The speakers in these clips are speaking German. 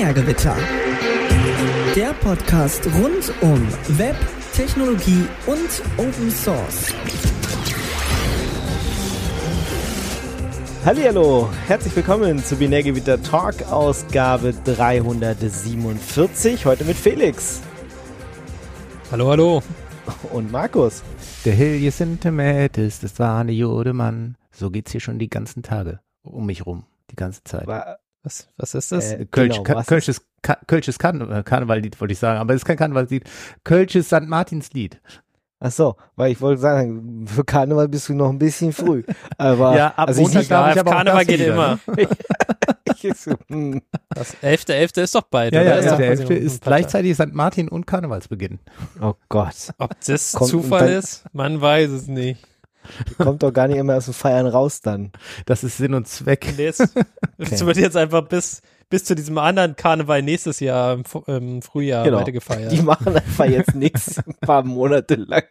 Binärgewitter. Der Podcast rund um Web, Technologie und Open Source. Hallihallo, herzlich willkommen zu Binärgewitter Talk, Ausgabe 347, heute mit Felix. Hallo, hallo. Und Markus. Der Hilje Sintemätis, das war eine Jodemann. So geht's hier schon die ganzen Tage um mich rum, die ganze Zeit. Was ist das? Kölsches Karnevallied, wollte ich sagen, aber es ist kein Karnevallied. Kölsches St. Martinslied. Ach so, weil ich wollte sagen, für Karneval bist du noch ein bisschen früh. Aber ja, ab also Montag darf ich aber Karneval auch geht wieder, immer. Das 11.11. ist doch bald, Ja, oder? ja, der 11. quasi ist ein paar gleichzeitig St. Martin und Karnevalsbeginn. Oh Gott. Tage. Ob das Kommt Zufall dann- ist? Man weiß es nicht. Kommt doch gar nicht immer aus dem Feiern raus dann. Das ist Sinn und Zweck. Nee, es wird jetzt einfach bis zu diesem anderen Karneval nächstes Jahr im Frühjahr Genau. weiter gefeiert. Die machen einfach jetzt nichts ein paar Monate lang.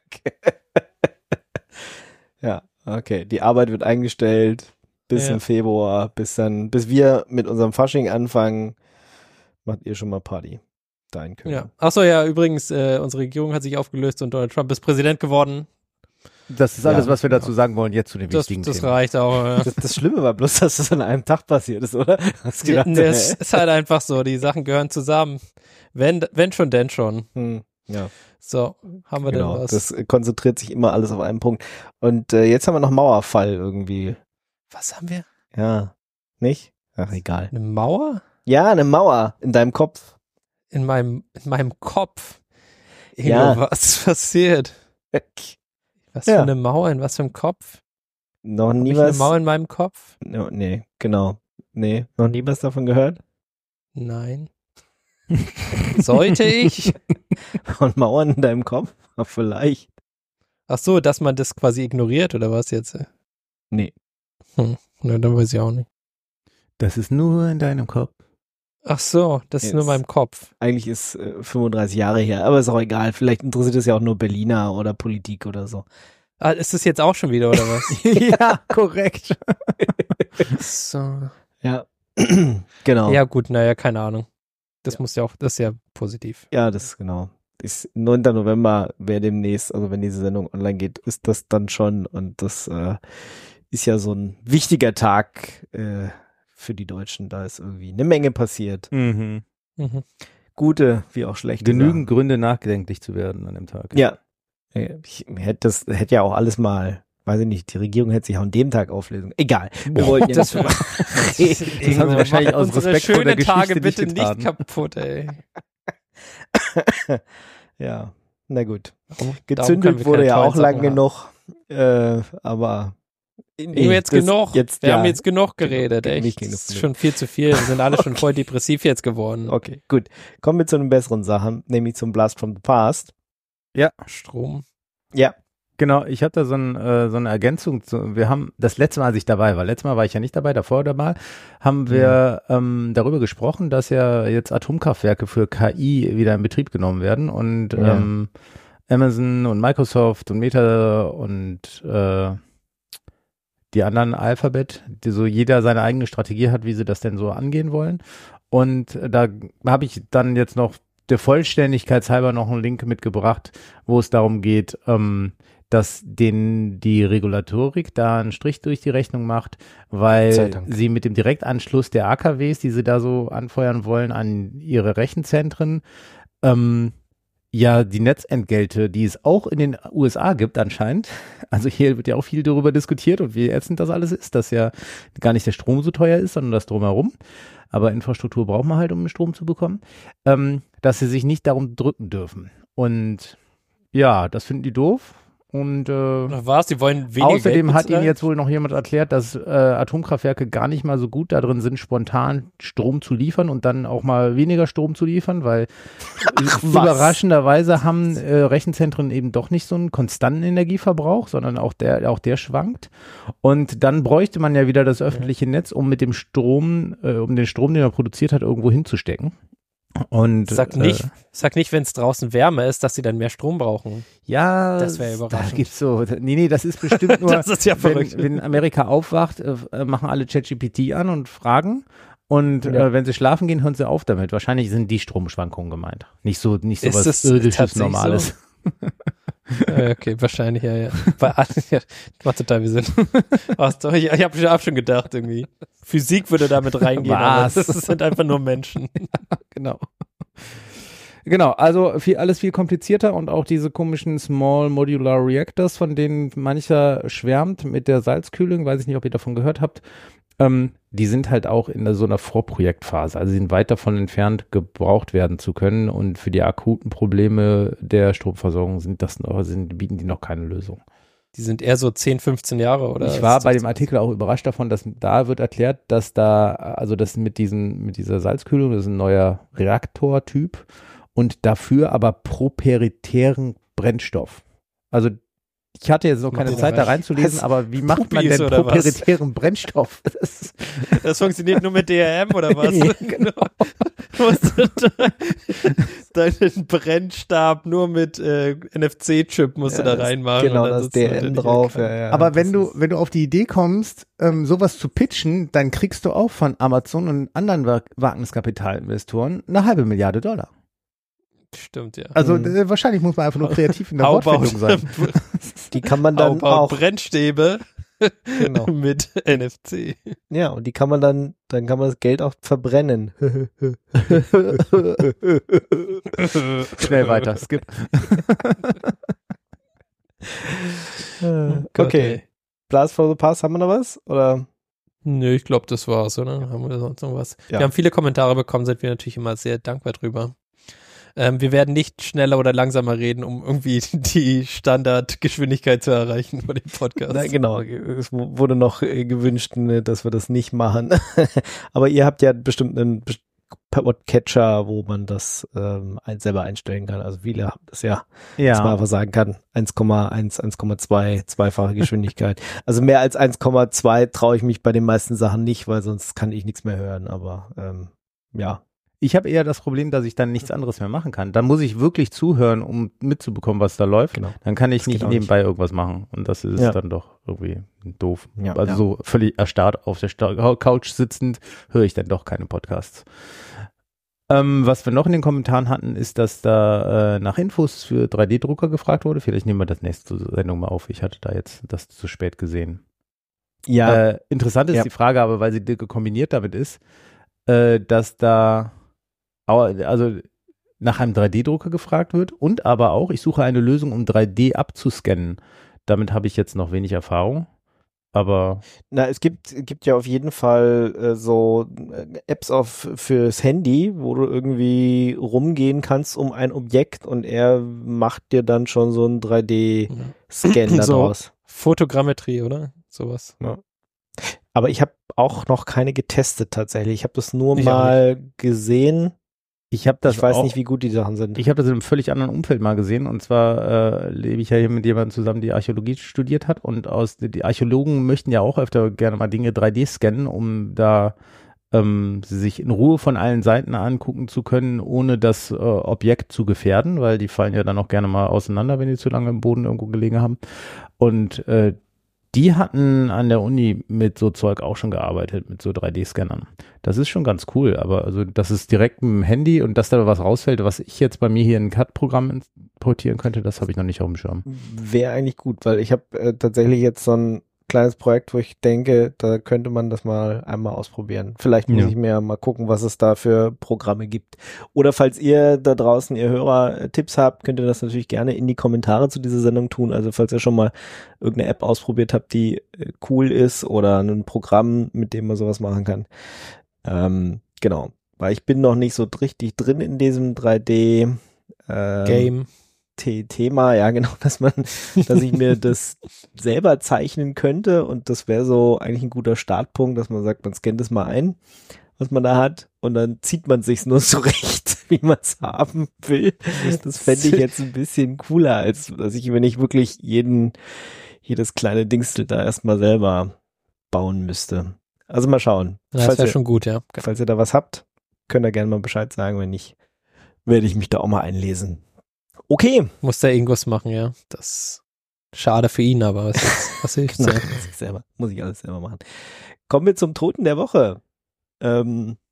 Ja, okay. Die Arbeit wird eingestellt bis Ja. im Februar, bis wir mit unserem Fasching anfangen, macht ihr schon mal Party. Da in Köln. Ja. Achso, ja, übrigens, unsere Regierung hat sich aufgelöst und Donald Trump ist Präsident geworden. Das ist alles, Ja, was wir dazu sagen wollen, jetzt zu den Das wichtigen Themen. reicht auch. Ja. Das Schlimme war bloß, dass das an einem Tag passiert ist, oder? Hast du gedacht, Das ist halt einfach so, die Sachen gehören zusammen. Wenn schon, denn schon. ja, So, haben wir genau. denn was? Das konzentriert sich immer alles auf einen Punkt. Und jetzt haben wir noch Mauerfall irgendwie. Was haben wir? Ja, nicht? Ach, egal. Eine Mauer? Ja, eine Mauer in deinem Kopf. In meinem Kopf. Ja. Ingo, was passiert? Was Ja. für eine Mauer in was für einem Kopf? Noch Hab nie ich eine was. Mauer in meinem Kopf? No, nee, genau. Nee, noch nie was davon gehört? Nein. Sollte ich? Von Mauern in deinem Kopf? Ach, vielleicht. Ach so, dass man das quasi ignoriert oder was jetzt? Nee. Na, dann weiß ich auch nicht. Das ist nur in deinem Kopf. Ach so, das ist Jetzt. nur in meinem Kopf. Eigentlich ist 35 Jahre her, aber ist auch egal. Vielleicht interessiert es ja auch nur Berliner oder Politik oder so. Ah, ist das jetzt auch schon wieder oder was? Ja, korrekt. So. Ja. Genau. Ja gut, naja, keine Ahnung. Das Ja. muss ja auch, das ist ja positiv. Ja, das genau. Ist 9. November wäre demnächst, also wenn diese Sendung online geht, ist das dann schon. Und das ist ja so ein wichtiger Tag für die Deutschen. Da ist irgendwie eine Menge passiert. Mhm. Gute wie auch schlechte Genügend Gründe, nachgedenklich zu werden an dem Tag. Sachen. Ja. Ich hätte ja auch alles mal, weiß ich nicht, die Regierung hätte sich auch an dem Tag auflösen. Egal. Wir wollten ja nicht drüber reden. Das haben sie wahrscheinlich aus Unsere Respekt vor der schönen Tage Geschichte bitte nicht nicht getan. kaputt, ey. Ja, na gut. Darum können Gezündelt wir wurde keine ja tollen auch lang Sachen haben. genug, aber Nur jetzt genug. Wir ja. haben jetzt genug geredet, Genug, echt. nicht genug, Das ist genug. schon viel zu viel. Wir sind alle schon voll depressiv jetzt geworden. Okay, gut. Kommen wir zu den besseren Sachen, nämlich zum Blast from the Past. Strom. Ja. Genau, ich habe da so eine Ergänzung zu. Wir haben das letzte Mal, als ich dabei war, letztes Mal war ich ja nicht dabei, davor dabei, haben wir darüber gesprochen, dass ja jetzt Atomkraftwerke für KI wieder in Betrieb genommen werden und Ja. Amazon und Microsoft und Meta und die anderen Alphabet, die so jeder seine eigene Strategie hat, wie sie das denn so angehen wollen. Und da habe ich dann jetzt noch der Vollständigkeit halber noch einen Link mitgebracht, wo es darum geht, dass denen die Regulatorik da einen Strich durch die Rechnung macht, Sei weil Dank. sie mit dem Direktanschluss der AKWs, die sie da so anfeuern wollen, an ihre Rechenzentren, ja, die Netzentgelte, die es auch in den USA gibt anscheinend, also hier wird ja auch viel darüber diskutiert und wie ätzend das alles ist, dass ja gar nicht der Strom so teuer ist, sondern das Drumherum, aber Infrastruktur braucht man halt, um den Strom zu bekommen, dass sie sich nicht darum drücken dürfen. Und ja, das finden die doof. Und Oder was? Die wollen weniger außerdem Geld hat ihnen bezahlen? jetzt wohl noch jemand erklärt, dass Atomkraftwerke gar nicht mal so gut da drin sind, spontan Strom zu liefern und dann auch mal weniger Strom zu liefern, weil was? überraschenderweise haben Rechenzentren eben doch nicht so einen konstanten Energieverbrauch, sondern auch der schwankt. Und dann bräuchte man ja wieder das öffentliche Netz, um mit dem Strom, um den Strom, den man produziert hat, irgendwo hinzustecken. Und Sag nicht, wenn es draußen wärmer ist, dass sie dann mehr Strom brauchen. ja, Das wäre überraschend. Da gibt's so, nee, das ist bestimmt nur, Das ist ja verrückt. wenn Amerika aufwacht, machen alle ChatGPT an und fragen Und wenn sie schlafen gehen, hören sie auf damit. Wahrscheinlich sind die Stromschwankungen gemeint. Nicht so was irdisches, Normales. So? Okay, wahrscheinlich, ja. Macht total viel Sinn. Ich habe schon gedacht, irgendwie. Physik würde damit reingehen, aber das sind einfach nur Menschen. Genau, also alles viel komplizierter und auch diese komischen Small Modular Reactors, von denen mancher schwärmt mit der Salzkühlung, weiß ich nicht, ob ihr davon gehört habt, die sind halt auch in so einer Vorprojektphase, also sie sind weit davon entfernt, gebraucht werden zu können und für die akuten Probleme der Stromversorgung bieten die noch keine Lösung. Die sind eher so 10, 15 Jahre, oder? Ich war bei dem Artikel auch überrascht davon, dass da wird erklärt, dass das mit dieser Salzkühlung, das ist ein neuer Reaktortyp und dafür aber proprietären Brennstoff. Also ich hatte jetzt noch keine Zeit da reinzulesen, aber wie macht man denn proprietären Brennstoff? Das funktioniert nur mit DRM oder was? Genau. Deinen Brennstab nur mit NFC-Chip musst du da reinmachen. Genau, das DRM drauf. Ja, aber wenn du auf die Idee kommst, sowas zu pitchen, dann kriegst du auch von Amazon und anderen Wagniskapitalinvestoren $500 Milliarden. Stimmt, ja. Also wahrscheinlich muss man einfach nur kreativ in der Wortfindung sein. Die kann man dann auch Brennstäbe mit NFC. Ja, und die kann man dann kann man das Geld auch verbrennen. Schnell weiter, skip. Okay. Blast for the Pass, haben wir noch was? Oder? Nö, ich glaube, das war's, oder? Haben wir sonst noch was? Ja. Wir haben viele Kommentare bekommen, sind wir natürlich immer sehr dankbar drüber. Wir werden nicht schneller oder langsamer reden, um irgendwie die Standardgeschwindigkeit zu erreichen bei dem Podcast. Na, genau, es wurde noch gewünscht, dass wir das nicht machen. Aber ihr habt ja bestimmt einen Podcatcher, wo man das selber einstellen kann. Also viele haben das dass man einfach sagen kann, 1,1, 1,2, zweifache Geschwindigkeit. Also mehr als 1,2 traue ich mich bei den meisten Sachen nicht, weil sonst kann ich nichts mehr hören. Aber ja. Ich habe eher das Problem, dass ich dann nichts anderes mehr machen kann. Dann muss ich wirklich zuhören, um mitzubekommen, was da läuft. Genau. Dann kann ich nicht nebenbei irgendwas machen. Und das ist dann doch irgendwie doof. Ja, also so völlig erstarrt auf der Couch sitzend höre ich dann doch keine Podcasts. Was wir noch in den Kommentaren hatten, ist, dass da nach Infos für 3D-Drucker gefragt wurde. Vielleicht nehmen wir das nächste Sendung mal auf. Ich hatte da jetzt das zu spät gesehen. Ja. Interessant ist die Frage, aber weil sie kombiniert damit ist, dass da also nach einem 3D-Drucker gefragt wird und aber auch, ich suche eine Lösung, um 3D abzuscannen. Damit habe ich jetzt noch wenig Erfahrung, aber... Na, es gibt ja auf jeden Fall so Apps fürs Handy, wo du irgendwie rumgehen kannst um ein Objekt und er macht dir dann schon so einen 3D-Scan daraus. So Fotogrammetrie, oder? Sowas. Ja. Aber ich habe auch noch keine getestet tatsächlich. Ich habe das nur mal gesehen. Ich weiß nicht, wie gut die Sachen sind. Ich habe das in einem völlig anderen Umfeld mal gesehen. Und zwar lebe ich ja hier mit jemandem zusammen, die Archäologie studiert hat. Und die Archäologen möchten ja auch öfter gerne mal Dinge 3D scannen, um da sie sich in Ruhe von allen Seiten angucken zu können, ohne das Objekt zu gefährden, weil die fallen ja dann auch gerne mal auseinander, wenn die zu lange im Boden irgendwo gelegen haben. Und die hatten an der Uni mit so Zeug auch schon gearbeitet, mit so 3D-Scannern. Das ist schon ganz cool, aber also das ist direkt mit dem Handy und dass da was rausfällt, was ich jetzt bei mir hier in ein CAD-Programm importieren könnte, das habe ich noch nicht auf dem Schirm. Wäre eigentlich gut, weil ich habe tatsächlich jetzt so ein kleines Projekt, wo ich denke, da könnte man das mal einmal ausprobieren. Vielleicht muss ich mir mal gucken, was es da für Programme gibt. Oder falls ihr da draußen, ihr Hörer, Tipps habt, könnt ihr das natürlich gerne in die Kommentare zu dieser Sendung tun. Also falls ihr schon mal irgendeine App ausprobiert habt, die cool ist oder ein Programm, mit dem man sowas machen kann. Genau. Weil ich bin noch nicht so richtig drin in diesem 3D Game. Thema, ja genau, dass ich mir das selber zeichnen könnte und das wäre so eigentlich ein guter Startpunkt, dass man sagt, man scannt es mal ein, was man da hat und dann zieht man sich's nur zurecht, wie man es haben will. Das fände ich jetzt ein bisschen cooler, als wenn ich wirklich jedes kleine Dingsel da erstmal selber bauen müsste. Also mal schauen. Ja, das wäre schon gut, ja. Falls ihr da was habt, könnt ihr gerne mal Bescheid sagen, wenn nicht, werde ich mich da auch mal einlesen. Okay. Muss da irgendwas machen, ja. Das schade für ihn, aber was hilft's ja. Muss ich alles selber machen. Kommen wir zum Toten der Woche.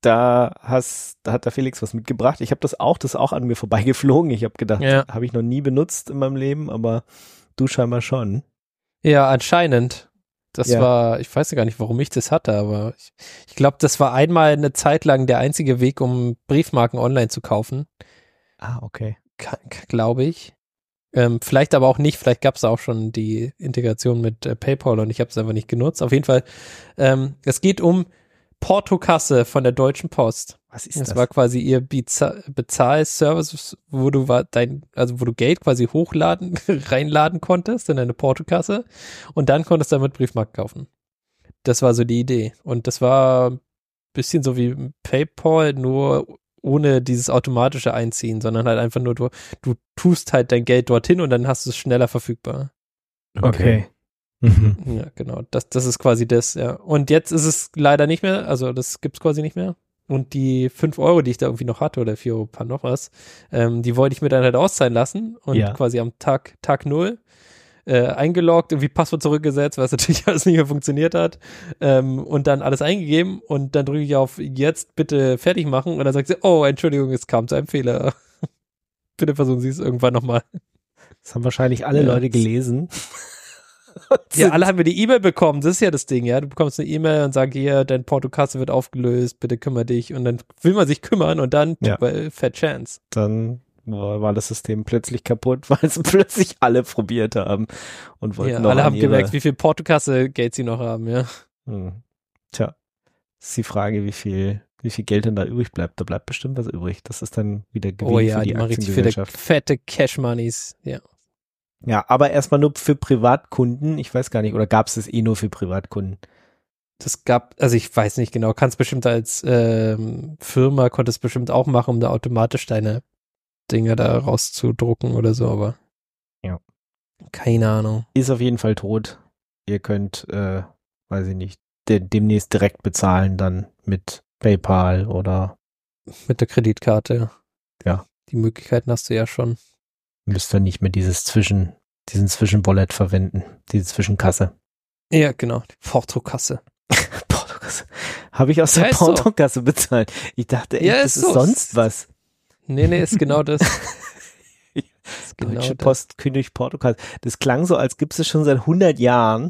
da hat der Felix was mitgebracht. Ich habe das ist auch an mir vorbeigeflogen. Ich habe gedacht, habe ich noch nie benutzt in meinem Leben, aber du scheinbar schon. Ja, anscheinend. Das war, ich weiß ja gar nicht, warum ich das hatte, aber ich glaube, das war einmal eine Zeit lang der einzige Weg, um Briefmarken online zu kaufen. Ah, okay. Glaube ich. Vielleicht aber auch nicht, vielleicht gab es auch schon die Integration mit PayPal und ich habe es einfach nicht genutzt. Auf jeden Fall, es geht um Portokasse von der Deutschen Post. Was ist das? Das war quasi ihr Bezahlservice, wo du Geld quasi reinladen konntest in eine Portokasse und dann konntest du damit Briefmarken kaufen. Das war so die Idee. Und das war ein bisschen so wie PayPal, nur ohne dieses automatische Einziehen, sondern halt einfach nur du tust halt dein Geld dorthin und dann hast du es schneller verfügbar. Okay. Ja, genau. Das ist quasi das, ja. Und jetzt ist es leider nicht mehr, also das gibt's quasi nicht mehr. Und die 5 Euro, die ich da irgendwie noch hatte, oder 4 Euro paar noch was, die wollte ich mir dann halt auszahlen lassen und quasi am Tag 0 eingeloggt, irgendwie Passwort zurückgesetzt, was natürlich alles nicht mehr funktioniert hat, und dann alles eingegeben und dann drücke ich auf jetzt bitte fertig machen und dann sagt sie, oh, Entschuldigung, es kam zu einem Fehler. Bitte versuchen Sie es irgendwann nochmal. Das haben wahrscheinlich alle Leute gelesen. Ja, alle haben wir die E-Mail bekommen, das ist ja das Ding, ja. Du bekommst eine E-Mail und sagst, hier, dein Portokasse wird aufgelöst, bitte kümmere dich. Und dann will man sich kümmern und dann, Fat Chance. Dann war das System plötzlich kaputt, weil es plötzlich alle probiert haben und wollten noch alle haben gemerkt, wie viel Portokasse-Geld sie noch haben, ja. Tja, ist die Frage, wie viel Geld denn da übrig bleibt. Da bleibt bestimmt was übrig. Das ist dann wieder Gewinn für die Aktiengesellschaft. Viele fette Cash-Moneys, ja. Ja, aber erstmal nur für Privatkunden. Ich weiß gar nicht, oder gab es das nur für Privatkunden? Also ich weiß nicht genau, kannst bestimmt als Firma, konntest bestimmt auch machen, um da automatisch deine Dinger da rauszudrucken oder so, aber keine Ahnung. Ist auf jeden Fall tot. Ihr könnt, weiß ich nicht, demnächst direkt bezahlen dann mit PayPal oder mit der Kreditkarte. Ja. Die Möglichkeiten hast du ja schon. Müsst ihr nicht mehr diesen Zwischenwallet verwenden, diese Zwischenkasse. Ja, genau, die Portokasse. Portokasse. Habe ich aus der Portokasse bezahlt. Ich dachte echt, das ist sonst was. Nee, ist genau das. Deutsche Post kündigt Portokasse. Das klang so, als gibt es schon seit 100 Jahren.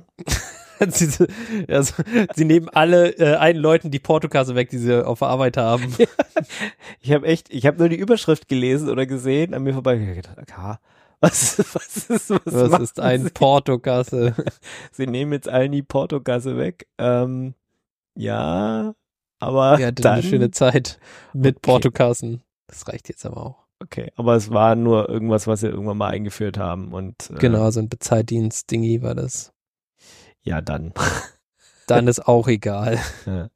Sie nehmen alle allen Leuten die Portokasse weg, die sie auf der Arbeit haben. Ja, ich habe nur die Überschrift gelesen oder gesehen, an mir vorbei gedacht, was ist ein Portokasse? Sie nehmen jetzt allen die Portokasse weg. Ja, aber wir hatten eine schöne Zeit mit Portokassen. Das reicht jetzt aber auch. Okay, aber es war nur irgendwas, was sie irgendwann mal eingeführt haben und genau, so ein Bezahldienst-Dingi war das. Ja, dann. Dann ist auch egal. Ja.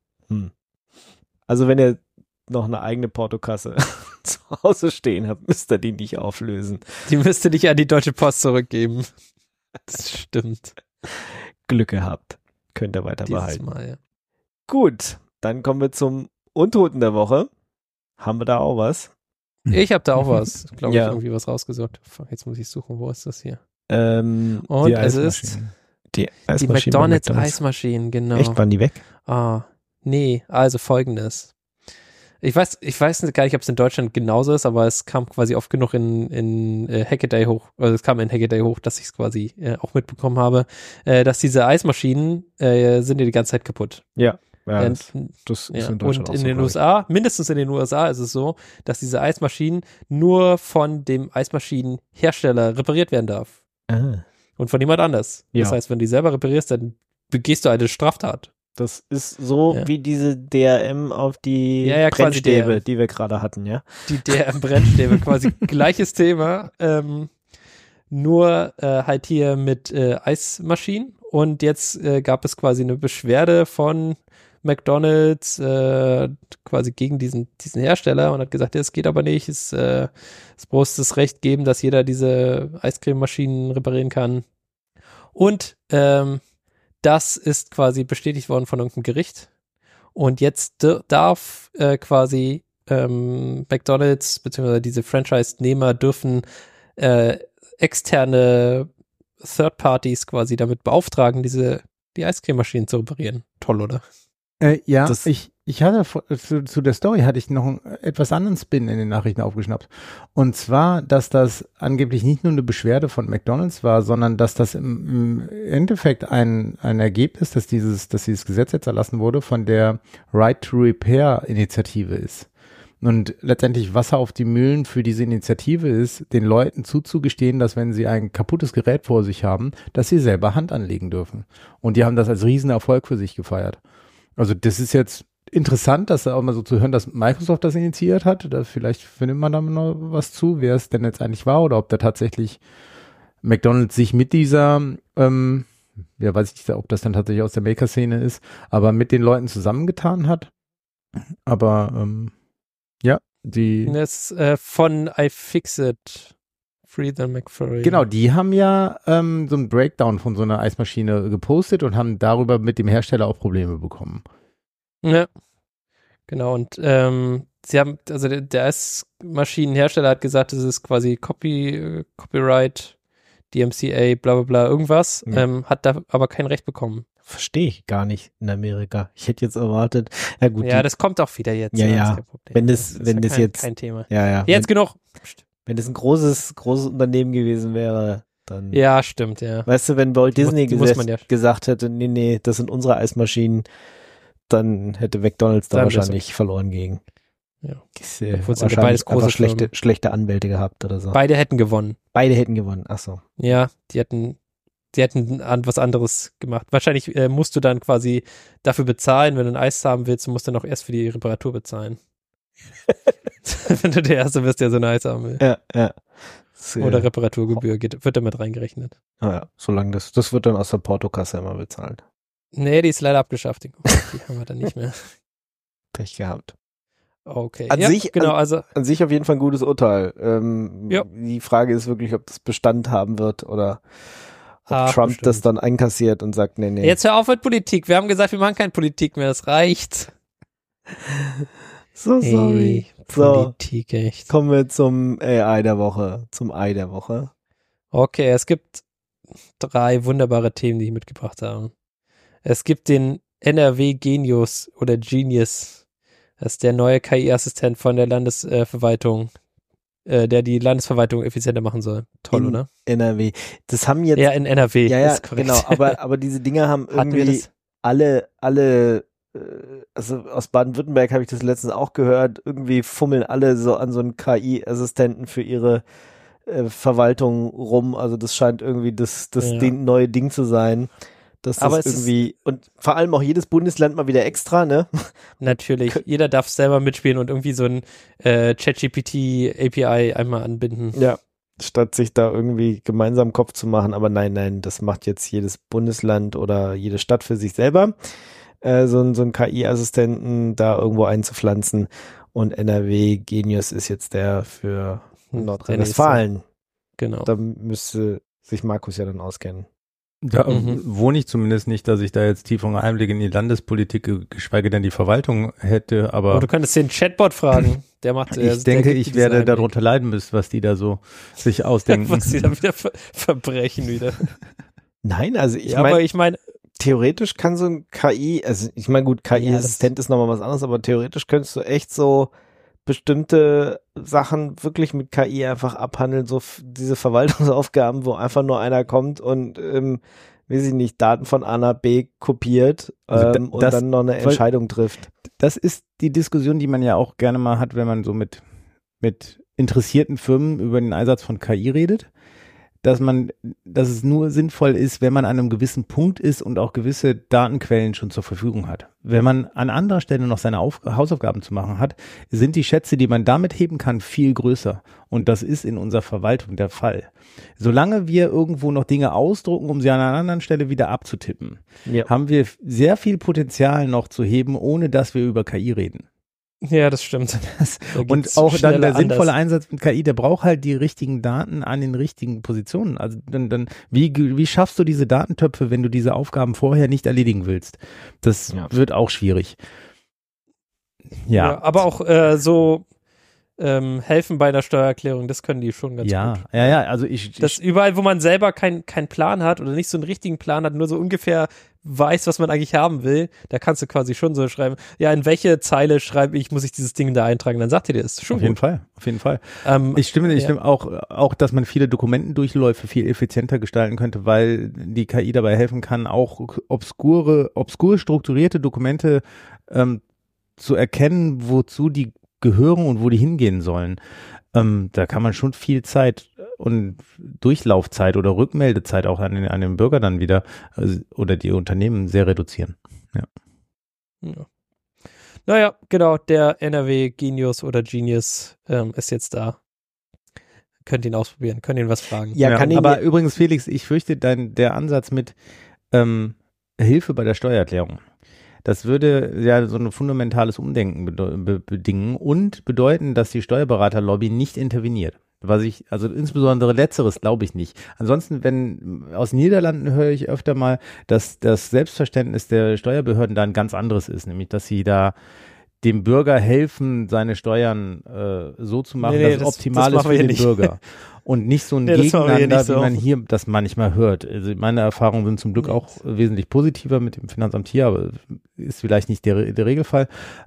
Also wenn ihr noch eine eigene Portokasse zu Hause stehen habt, müsst ihr die nicht auflösen. Die müsst ihr nicht an die Deutsche Post zurückgeben. Das stimmt. Glück gehabt. Könnt ihr weiter behalten. Mal, ja. Gut, dann kommen wir zum Untoten der Woche. Haben wir da auch was? Ich habe da auch was. Glaube ich, irgendwie was rausgesucht. Jetzt muss ich suchen, wo ist das hier? Und es ist die McDonald's Eismaschinen, genau. Echt, waren die weg? Nee, also folgendes. Ich weiß gar nicht, ob es in Deutschland genauso ist, aber es kam quasi oft genug in Hackaday hoch, also es kam in Hackaday hoch, dass ich es quasi auch mitbekommen habe, dass diese Eismaschinen sind ja die ganze Zeit kaputt. Ja. Das ist in Deutschland und in den USA, mindestens in den USA ist es so, dass diese Eismaschinen nur von dem Eismaschinenhersteller repariert werden darf. Und von jemand anders. Ja. Das heißt, wenn du die selber reparierst, dann begehst du eine Straftat. Das ist so wie diese DRM auf die Brennstäbe, die wir gerade hatten, ja? Die DRM-Brennstäbe, quasi gleiches Thema, nur halt hier mit Eismaschinen. Und jetzt gab es quasi eine Beschwerde von McDonald's quasi gegen diesen Hersteller und hat gesagt, es geht aber nicht, es muss das Recht geben, dass jeder diese Eiscrememaschinen reparieren kann. Und das ist quasi bestätigt worden von irgendeinem Gericht. Und jetzt darf quasi McDonald's bzw. diese Franchise-Nehmer dürfen externe Third Parties quasi damit beauftragen, die Eiscrememaschinen zu reparieren. Toll, oder? Ja, Ich hatte zu der Story hatte ich noch einen etwas anderen Spin in den Nachrichten aufgeschnappt. Und zwar, dass das angeblich nicht nur eine Beschwerde von McDonald's war, sondern dass das im Endeffekt ein Ergebnis, dass dieses Gesetz jetzt erlassen wurde, von der Right to Repair Initiative ist. Und letztendlich Wasser auf die Mühlen für diese Initiative ist, den Leuten zuzugestehen, dass wenn sie ein kaputtes Gerät vor sich haben, dass sie selber Hand anlegen dürfen. Und die haben das als Riesenerfolg für sich gefeiert. Also das ist jetzt interessant, das auch mal so zu hören, dass Microsoft das initiiert hat. Vielleicht findet man da noch was zu, wer es denn jetzt eigentlich war oder ob da tatsächlich McDonald's sich mit dieser, weiß ich nicht, ob das dann tatsächlich aus der Maker-Szene ist, aber mit den Leuten zusammengetan hat. Aber Das von iFixit, Free the McFurry. Genau, die haben ja so einen Breakdown von so einer Eismaschine gepostet und haben darüber mit dem Hersteller auch Probleme bekommen. Ja, genau. Und sie haben, also der Eismaschinenhersteller hat gesagt, es ist quasi Copyright, DMCA, bla bla bla, irgendwas, hat da aber kein Recht bekommen. Verstehe ich gar nicht in Amerika. Ich hätte jetzt erwartet, ja gut. Ja, das kommt auch wieder jetzt. Ja, das ja. ist kein Problem. Wenn das jetzt kein Thema. Ja. Jetzt genug. Wenn das ein großes Unternehmen gewesen wäre, dann. Ja, stimmt, ja. Weißt du, wenn Walt Disney ja gesagt hätte, nee, das sind unsere Eismaschinen, dann hätte McDonald's da wahrscheinlich verloren gegen. Ja. Wahrscheinlich beides große schlechte Anwälte gehabt oder so. Beide hätten gewonnen. Ach so. Ja, die hätten was anderes gemacht. Wahrscheinlich musst du dann quasi dafür bezahlen, wenn du ein Eis haben willst, musst du noch erst für die Reparatur bezahlen. Wenn du der Erste bist, der so ein Eis haben will. Ja. Oder Reparaturgebühr wird damit reingerechnet. Ja, solange das wird dann aus der Portokasse immer bezahlt. Nee, die ist leider abgeschafft. Die haben wir dann nicht mehr. Pech gehabt. Okay. An sich auf jeden Fall ein gutes Urteil. Die Frage ist wirklich, ob das Bestand haben wird oder ob Trump bestimmt das dann einkassiert und sagt, nee. Jetzt hör auf mit Politik. Wir haben gesagt, wir machen keine Politik mehr. Das reicht. So sorry. Politik, echt. Kommen wir zum Ei der Woche. Okay, es gibt 3 wunderbare Themen, die ich mitgebracht habe. Es gibt den NRW Genius oder Genius. Das ist der neue KI-Assistent von der Landesverwaltung, der die Landesverwaltung effizienter machen soll. Toll, oder? NRW. Das haben jetzt. Ja, in NRW. Ja, ist korrekt. Genau. Aber diese Dinger haben irgendwie alle, also aus Baden-Württemberg habe ich das letztens auch gehört, irgendwie fummeln alle so an so einen KI-Assistenten für ihre Verwaltung rum. Also das scheint irgendwie das neue Ding zu sein. Aber das irgendwie, und vor allem auch jedes Bundesland mal wieder extra, ne? Natürlich, jeder darf selber mitspielen und irgendwie so ein ChatGPT-API einmal anbinden. Ja, statt sich da irgendwie gemeinsam Kopf zu machen, aber nein, das macht jetzt jedes Bundesland oder jede Stadt für sich selber, so einen KI-Assistenten da irgendwo einzupflanzen, und NRW Genius ist jetzt der für Nordrhein-Westfalen. Genau. Da müsste sich Markus ja dann auskennen. Da wohne ich zumindest nicht, dass ich da jetzt tieferen Einblick in die Landespolitik, geschweige denn die Verwaltung hätte, aber. Du könntest den Chatbot fragen. Der macht. Ich denke, ich werde darunter leiden müssen, was die da so sich ausdenken. Was die da wieder verbrechen wieder. Nein, also ich meine, theoretisch kann so ein KI, also ich meine, gut, KI-Assistent ist nochmal was anderes, aber theoretisch könntest du echt so bestimmte Sachen wirklich mit KI einfach abhandeln, so diese Verwaltungsaufgaben, wo einfach nur einer kommt und, weiß ich nicht, Daten von A nach B kopiert und dann noch eine Entscheidung trifft. Das ist die Diskussion, die man ja auch gerne mal hat, wenn man so mit interessierten Firmen über den Einsatz von KI redet, dass es nur sinnvoll ist, wenn man an einem gewissen Punkt ist und auch gewisse Datenquellen schon zur Verfügung hat. Wenn man an anderer Stelle noch seine Hausaufgaben zu machen hat, sind die Schätze, die man damit heben kann, viel größer. Und das ist in unserer Verwaltung der Fall. Solange wir irgendwo noch Dinge ausdrucken, um sie an einer anderen Stelle wieder abzutippen, haben wir sehr viel Potenzial noch zu heben, ohne dass wir über KI reden. Ja, das stimmt. Und auch dann der sinnvolle Einsatz mit KI, der braucht halt die richtigen Daten an den richtigen Positionen. Also dann wie schaffst du diese Datentöpfe, wenn du diese Aufgaben vorher nicht erledigen willst? Das wird auch schwierig. Ja, aber auch helfen bei der Steuererklärung, das können die schon ganz gut. Ja, also das überall, wo man selber keinen Plan hat oder nicht so einen richtigen Plan hat, nur so ungefähr weiß, was man eigentlich haben will, da kannst du quasi schon so schreiben, ja, in welche Zeile muss ich dieses Ding da eintragen, dann sagt ihr das schon. Auf jeden Fall. Ich stimme auch, dass man viele Dokumentendurchläufe viel effizienter gestalten könnte, weil die KI dabei helfen kann, auch obskur strukturierte Dokumente zu erkennen, wozu die gehören und wo die hingehen sollen. Da kann man schon viel Zeit und Durchlaufzeit oder Rückmeldezeit auch an den Bürger dann wieder oder die Unternehmen sehr reduzieren. Ja. Naja, genau, der NRW Genius oder Genius ist jetzt da. Könnt ihn ausprobieren, könnt ihn was fragen. Ja, aber übrigens, Felix, ich fürchte, der Ansatz mit Hilfe bei der Steuererklärung, das würde ja so ein fundamentales Umdenken bedingen und bedeuten, dass die Steuerberaterlobby nicht interveniert. Also insbesondere Letzteres glaube ich nicht. Ansonsten, aus den Niederlanden höre ich öfter mal, dass das Selbstverständnis der Steuerbehörden da ein ganz anderes ist, nämlich dass sie da dem Bürger helfen, seine Steuern so zu machen, dass es optimal ist für den Bürger. Und nicht so ein Gegeneinander, wie man hier das manchmal hört. Also meine Erfahrungen sind zum Glück auch wesentlich positiver mit dem Finanzamt hier, aber ist vielleicht nicht der Regelfall.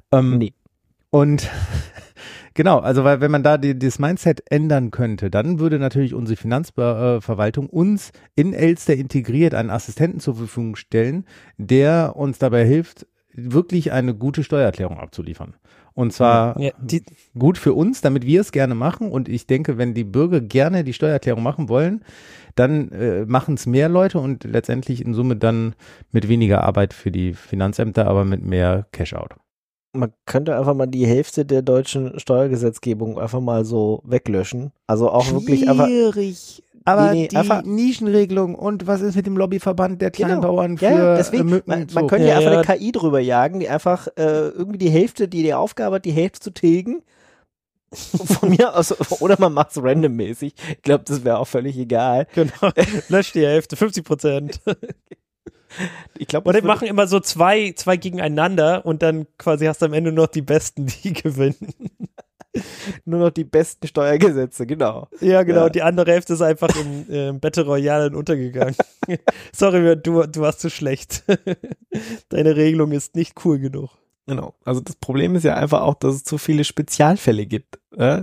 Und genau, also weil wenn man da das Mindset ändern könnte, dann würde natürlich unsere Finanzverwaltung uns in Elster integriert einen Assistenten zur Verfügung stellen, der uns dabei hilft, wirklich eine gute Steuererklärung abzuliefern. Und zwar gut für uns, damit wir es gerne machen. Und ich denke, wenn die Bürger gerne die Steuererklärung machen wollen, dann machen es mehr Leute und letztendlich in Summe dann mit weniger Arbeit für die Finanzämter, aber mit mehr Cash-out. Man könnte einfach mal die Hälfte der deutschen Steuergesetzgebung einfach mal so weglöschen. Also auch wirklich einfach. Aber die Nischenregelung und was ist mit dem Lobbyverband der Kleinbauern für deswegen, Mücken? Man könnte ja einfach eine KI drüber jagen, die einfach irgendwie die Hälfte, die Aufgabe hat, die Hälfte zu tilgen. Von mir aus, oder man macht es randommäßig. Ich glaube, das wäre auch völlig egal. Genau, löscht die Hälfte, 50%. Ich glaub, und die machen immer so zwei gegeneinander und dann quasi hast du am Ende noch die Besten, die gewinnen. Nur noch die besten Steuergesetze, genau. Ja, genau. Ja. Die andere Hälfte ist einfach im Battle Royale untergegangen. Sorry, du warst zu schlecht. Deine Regelung ist nicht cool genug. Genau. Also das Problem ist ja einfach auch, dass es zu viele Spezialfälle gibt.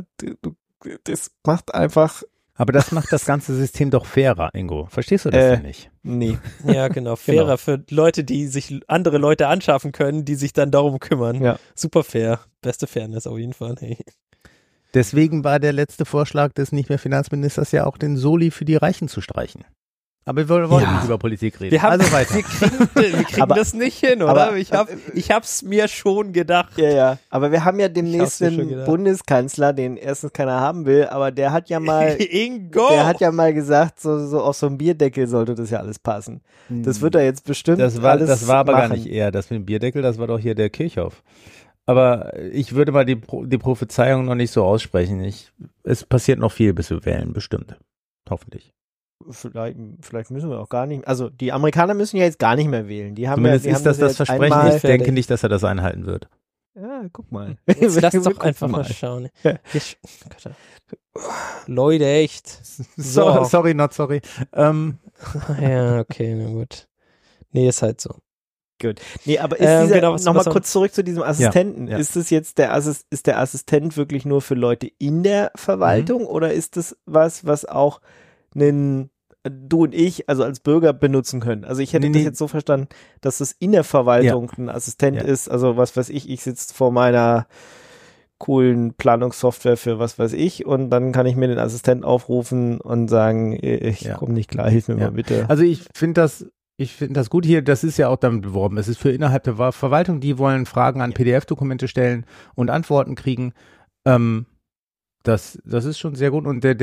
Das macht einfach. Aber das macht das ganze System doch fairer, Ingo. Verstehst du das denn nicht? Nee. Ja, genau. Fairer für Leute, die sich andere Leute anschaffen können, die sich dann darum kümmern. Ja. Super fair. Beste Fairness auf jeden Fall. Hey. Deswegen war der letzte Vorschlag des nicht mehr Finanzministers ja auch, den Soli für die Reichen zu streichen. Aber wir wollen nicht über Politik reden. Wir kriegen das nicht hin, oder? Aber, ich hab's mir schon gedacht. Ja. Aber wir haben ja demnächst einen Bundeskanzler, den erstens keiner haben will, aber der hat ja mal gesagt, so auf so einem Bierdeckel sollte das ja alles passen. Das wird er jetzt bestimmt das war aber gar nicht er, das mit dem Bierdeckel, das war doch hier der Kirchhoff. Aber ich würde mal die Prophezeiung noch nicht so aussprechen. Es passiert noch viel, bis wir wählen, bestimmt. Hoffentlich. Vielleicht müssen wir auch gar nicht. Also die Amerikaner müssen ja jetzt gar nicht mehr wählen. Die haben Zumindest ist das Versprechen. Ich denke nicht, dass er das einhalten wird. Ja, guck mal. Jetzt lass doch einfach mal schauen. Leute, echt. Sorry, not sorry. Ja, okay, na gut. Nee, ist halt so. Gut. Nee, aber ist nochmal kurz zurück zu diesem Assistenten. Ja. Ist das jetzt der Assistent wirklich nur für Leute in der Verwaltung oder ist das was auch du und ich, also als Bürger benutzen können? Also ich hätte das jetzt so verstanden, dass das in der Verwaltung ein Assistent ist, also was weiß ich sitze vor meiner coolen Planungssoftware für was weiß ich und dann kann ich mir den Assistenten aufrufen und sagen, ich komme nicht klar, hilf mir mal bitte. Also ich finde das gut hier, das ist ja auch damit beworben. Es ist für innerhalb der Verwaltung, die wollen Fragen an PDF-Dokumente stellen und Antworten kriegen. Das ist schon sehr gut und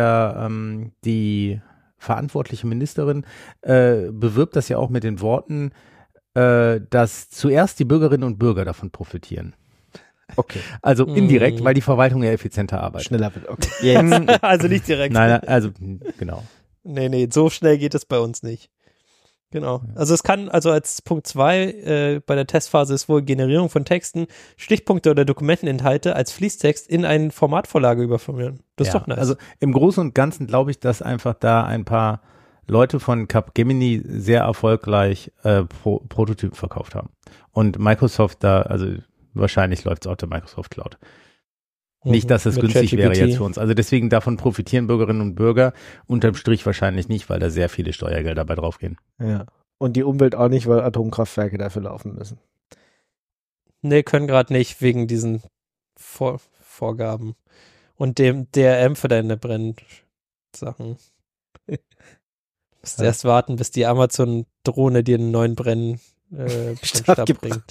die verantwortliche Ministerin bewirbt das ja auch mit den Worten, dass zuerst die Bürgerinnen und Bürger davon profitieren. Okay. Also indirekt, weil die Verwaltung ja effizienter arbeitet. Schneller wird, okay. Jetzt. Also nicht direkt. Nein, also genau. Nee, so schnell geht es bei uns nicht. Genau. Also es kann, als Punkt 2 bei der Testphase ist wohl Generierung von Texten, Stichpunkte oder Dokumenteninhalte als Fließtext in eine Formatvorlage überformieren. Das ist doch nice. Also im Großen und Ganzen glaube ich, dass einfach da ein paar Leute von Capgemini sehr erfolgreich Prototypen verkauft haben. Und Microsoft da, also wahrscheinlich läuft es auch der Microsoft Cloud. Nicht, dass es Mit günstig wäre ChatGPT. jetzt für uns. Also deswegen davon profitieren Bürgerinnen und Bürger unterm Strich wahrscheinlich nicht, weil da sehr viele Steuergelder bei draufgehen. Ja. Und die Umwelt auch nicht, weil Atomkraftwerke dafür laufen müssen. Nee, können gerade nicht, wegen diesen Vorgaben. Und dem DRM für deine Brennsachen. Musst erst warten, bis die Amazon-Drohne dir einen neuen Brennstab bringt.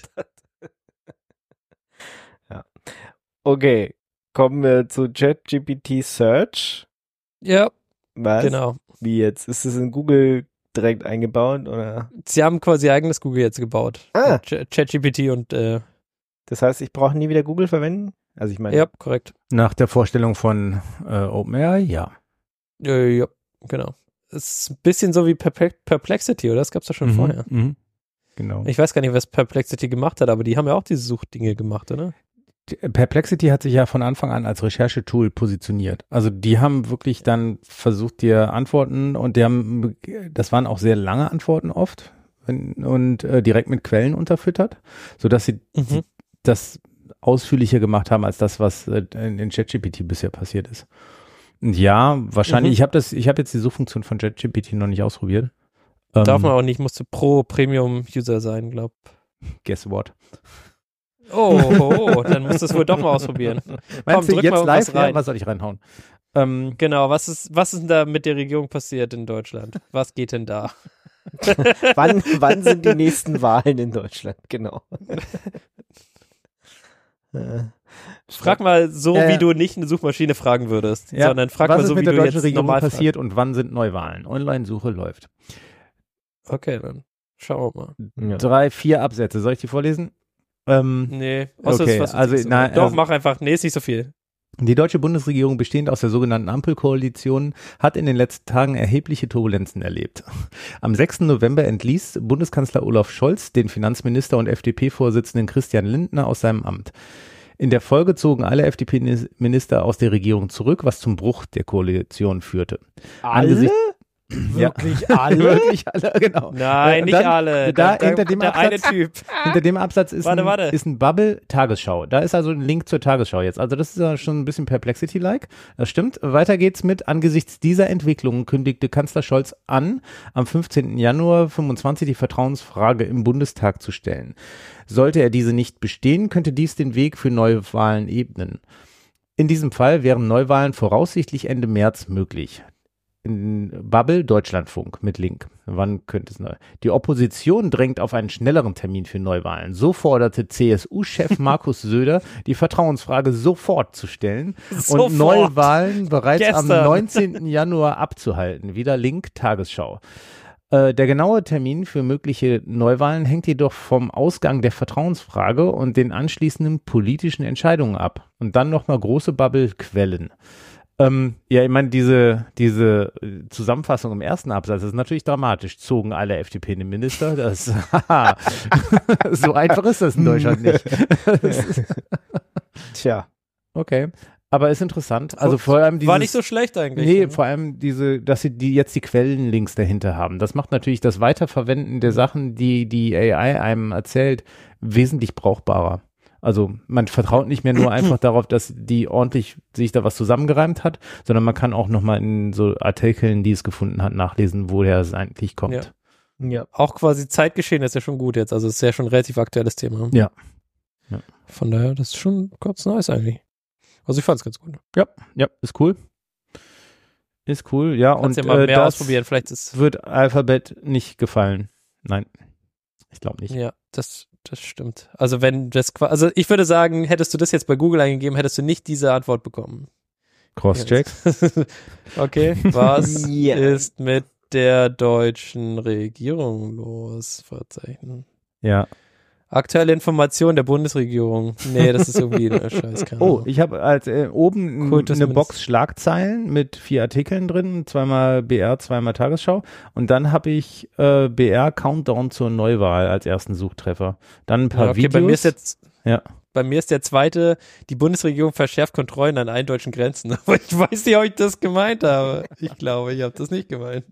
Ja. Okay, kommen wir zu ChatGPT Search. Ja, Was? genau. Wie jetzt? Ist es in Google direkt eingebaut oder? Sie haben quasi ihr eigenes Google jetzt gebaut. Ah. ChatGPT und Das heißt, ich brauche nie wieder Google verwenden? Also ich meine, ja, korrekt. Nach der Vorstellung von OpenAI, ja. Ja, genau. Ist ein bisschen so wie Perplexity, oder? Das gab es ja schon vorher. Mhm. Genau. Ich weiß gar nicht, was Perplexity gemacht hat, aber die haben ja auch diese Suchdinge gemacht, oder? Perplexity hat sich ja von Anfang an als Recherchetool positioniert. Also die haben wirklich dann versucht, dir Antworten und das waren auch sehr lange Antworten oft und direkt mit Quellen unterfüttert, sodass sie das ausführlicher gemacht haben als das, was in ChatGPT bisher passiert ist. Und ja, wahrscheinlich, ich habe jetzt die Suchfunktion von ChatGPT noch nicht ausprobiert. Darf man auch nicht, musst du pro Premium-User sein, glaub. Guess what? Oh, dann musst du es wohl doch mal ausprobieren. Meinst du drück jetzt mal live? was rein. Ja, was soll ich reinhauen? Genau, was ist denn da mit der Regierung passiert in Deutschland? Was geht denn da? wann sind die nächsten Wahlen in Deutschland? Genau. Frag mal so, wie du nicht eine Suchmaschine fragen würdest, Ja, sondern frag was mal ist so, mit wie der du deutschen jetzt Regierung normal passiert und wann sind Neuwahlen? Online-Suche läuft. Okay, dann schauen wir mal. Ja. 3, 4 Absätze. Soll ich die vorlesen? Nee, außer Okay, es ist was also, Wichtiges. nein, Doch, also- mach einfach. Nee, ist nicht so viel. Die deutsche Bundesregierung, bestehend aus der sogenannten Ampelkoalition, hat in den letzten Tagen erhebliche Turbulenzen erlebt. Am 6. November entließ Bundeskanzler Olaf Scholz den Finanzminister und FDP-Vorsitzenden Christian Lindner aus seinem Amt. In der Folge zogen alle FDP-Minister aus der Regierung zurück, was zum Bruch der Koalition führte. Alle? Ja. Wirklich alle? Wirklich alle, genau. Nein, Und nicht dann- alle. hinter dem der eine Absatz- Typ. Hinter dem Absatz ist Warte. ist ein Bubble Tagesschau. Da ist also ein Link zur Tagesschau jetzt. Also das ist ja schon ein bisschen Perplexity-like. Das stimmt. Weiter geht's mit: Angesichts dieser Entwicklungen kündigte Kanzler Scholz an, am 15. Januar 25 die Vertrauensfrage im Bundestag zu stellen. Sollte er diese nicht bestehen, könnte dies den Weg für Neuwahlen ebnen. In diesem Fall wären Neuwahlen voraussichtlich Ende März möglich. In Bubble Deutschlandfunk mit Link. Wann könnte es neu? Die Opposition drängt auf einen schnelleren Termin für Neuwahlen. So forderte CSU-Chef Markus Söder, die Vertrauensfrage sofort zu stellen Sofort. und Neuwahlen bereits am Gestern. 19. Januar abzuhalten. Wieder Link Tagesschau. Der genaue Termin für mögliche Neuwahlen hängt jedoch vom Ausgang der Vertrauensfrage und den anschließenden politischen Entscheidungen ab. Und dann nochmal große Bubble-Quellen. Ja, ich meine, diese Zusammenfassung im ersten Absatz ist natürlich dramatisch. Zogen alle FDP-Minister. Das so einfach ist das in Deutschland nicht. Tja. Okay. Aber ist interessant. Also vor allem War nicht so schlecht eigentlich. Nee, vor allem dass sie jetzt die Quellenlinks dahinter haben. Das macht natürlich das Weiterverwenden der Sachen, die AI einem erzählt, wesentlich brauchbarer. Also man vertraut nicht mehr nur einfach darauf, dass die ordentlich sich da was zusammengereimt hat, sondern man kann auch nochmal in so Artikeln, die es gefunden hat, nachlesen, woher es eigentlich kommt. Ja. Auch quasi Zeitgeschehen ist ja schon gut jetzt. Also es ist ja schon ein relativ aktuelles Thema. Ja. Von daher, das ist schon ganz nice eigentlich. Also ich fand es ganz gut. Ja, ist cool. Ist cool, ja. Kannst Und ja mal mehr das ausprobieren. Vielleicht ist wird Alphabet nicht gefallen. Nein, ich glaube nicht. ja, das stimmt. Also wenn das also ich würde sagen, hättest du das jetzt bei Google eingegeben, hättest du nicht diese Antwort bekommen. Crosscheck. Okay, was Ja. ist mit der deutschen Regierung los? Verzeichnen. Ja. Aktuelle Information der Bundesregierung. Nee, das ist irgendwie ein Scheiß. keine Oh, Ahnung. ich habe oben Kultus eine Mindest- Box Schlagzeilen mit 4 Artikeln drin, zweimal BR, zweimal Tagesschau. Und dann habe ich BR Countdown zur Neuwahl als ersten Suchtreffer. Dann ein paar Ja, okay, Videos. bei mir ist jetzt Ja. Bei mir ist der zweite, die Bundesregierung verschärft Kontrollen an allen deutschen Grenzen. Aber ich weiß nicht, ob ich das gemeint habe. Ich glaube, ich habe das nicht gemeint.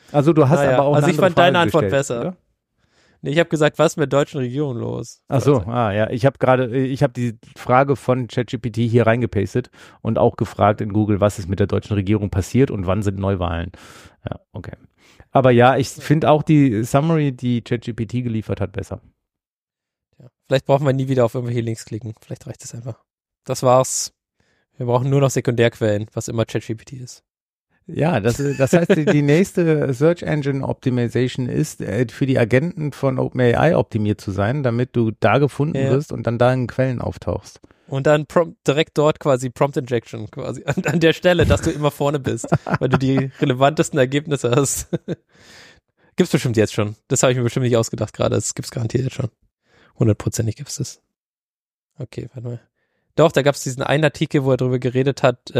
Also du hast aber auch also eine ich andere fand deine Frage Antwort gestellt, besser. oder? Nee, ich habe gesagt, was ist mit der deutschen Regierung los? Ach so, ja, ich habe die Frage von ChatGPT hier reingepastet und auch gefragt in Google, was ist mit der deutschen Regierung passiert und wann sind Neuwahlen. Ja, okay. Aber ja, ich finde auch die Summary, die ChatGPT geliefert hat, besser. Ja. Vielleicht brauchen wir nie wieder auf irgendwelche Links klicken. Vielleicht reicht es einfach. Das war's. Wir brauchen nur noch Sekundärquellen, was immer ChatGPT ist. Ja, das heißt, die nächste Search Engine Optimization ist, für die Agenten von OpenAI optimiert zu sein, damit du da gefunden wirst und dann da in Quellen auftauchst. Und dann direkt dort quasi Prompt Injection quasi an der Stelle, dass du immer vorne bist, weil du die relevantesten Ergebnisse hast. Gibt's bestimmt jetzt schon. Das habe ich mir bestimmt nicht ausgedacht gerade. Das gibt's garantiert jetzt schon. 100%ig gibt's das. Okay, warte mal. Doch, da gab's diesen einen Artikel, wo er darüber geredet hat,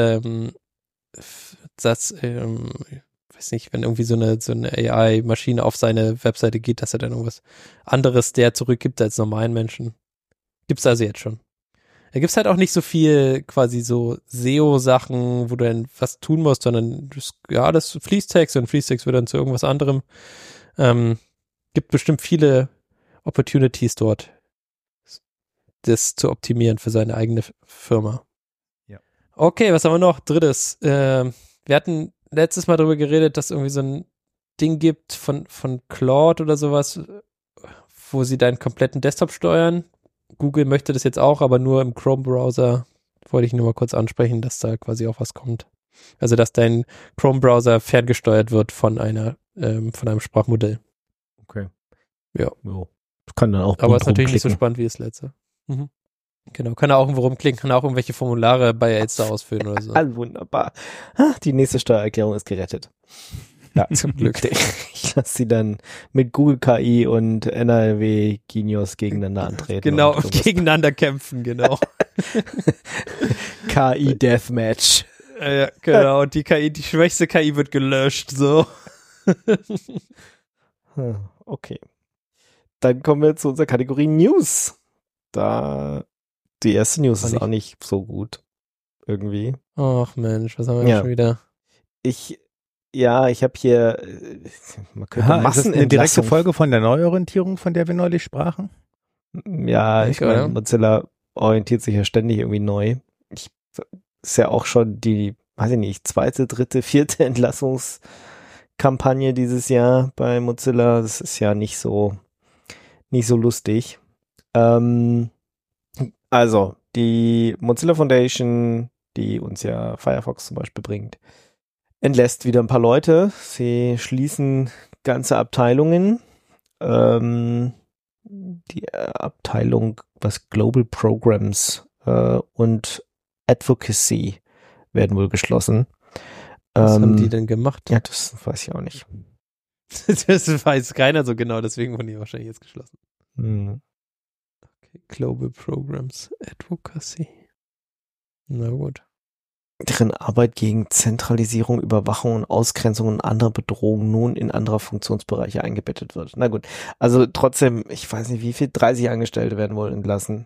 dass, weiß nicht, wenn irgendwie so eine AI-Maschine auf seine Webseite geht, dass er dann irgendwas anderes der zurückgibt als normalen Menschen. Gibt's also jetzt schon. Da gibt's halt auch nicht so viel quasi so SEO-Sachen, wo du dann was tun musst, sondern das Fließtext und Fließtext wird dann zu irgendwas anderem. Gibt bestimmt viele Opportunities dort, das zu optimieren für seine eigene Firma. Ja. Okay, was haben wir noch? Drittes. Wir hatten letztes Mal darüber geredet, dass irgendwie so ein Ding gibt von Claude oder sowas, wo sie deinen kompletten Desktop steuern. Google möchte das jetzt auch, aber nur im Chrome-Browser. Wollte ich nur mal kurz ansprechen, dass da quasi auch was kommt. Also, dass dein Chrome-Browser ferngesteuert wird von einem Sprachmodell. Okay. Ja. Kann dann auch aber ist natürlich nicht so rumklicken. spannend wie das letzte. Mhm. Genau, kann er auch irgendwo rumklicken, kann auch irgendwelche Formulare bei Elster ausfüllen oder so. Wunderbar. Die nächste Steuererklärung ist gerettet. Ja, zum Glück. Ich lasse sie dann mit Google KI und NRW Genius gegeneinander antreten. Genau, gegeneinander kämpfen, genau. KI Deathmatch. Ja, genau, und die schwächste KI wird gelöscht, so. Okay. Dann kommen wir zu unserer Kategorie News. Die erste News ist auch nicht so gut. Irgendwie. Ach Mensch, was haben wir schon wieder? Ich habe hier man könnte Ist das eine direkte Folge von der Neuorientierung, von der wir neulich sprachen? Ja, ich meine, Mozilla orientiert sich ja ständig irgendwie neu. Ist ja auch schon die, weiß ich nicht, 2., 3., 4. Entlassungskampagne dieses Jahr bei Mozilla. Das ist ja nicht so lustig. Also, die Mozilla Foundation, die uns ja Firefox zum Beispiel bringt, entlässt wieder ein paar Leute. Sie schließen ganze Abteilungen. Die Abteilung, was Global Programs und Advocacy werden wohl geschlossen. Was haben die denn gemacht? Ja, das weiß ich auch nicht. Das weiß keiner so genau, deswegen wurden die wahrscheinlich jetzt geschlossen. Okay. Global Programs Advocacy. Na gut. Deren Arbeit gegen Zentralisierung, Überwachung und Ausgrenzung und andere Bedrohungen nun in andere Funktionsbereiche eingebettet wird. Na gut, also trotzdem, ich weiß nicht wie viel, 30 Angestellte werden wohl entlassen.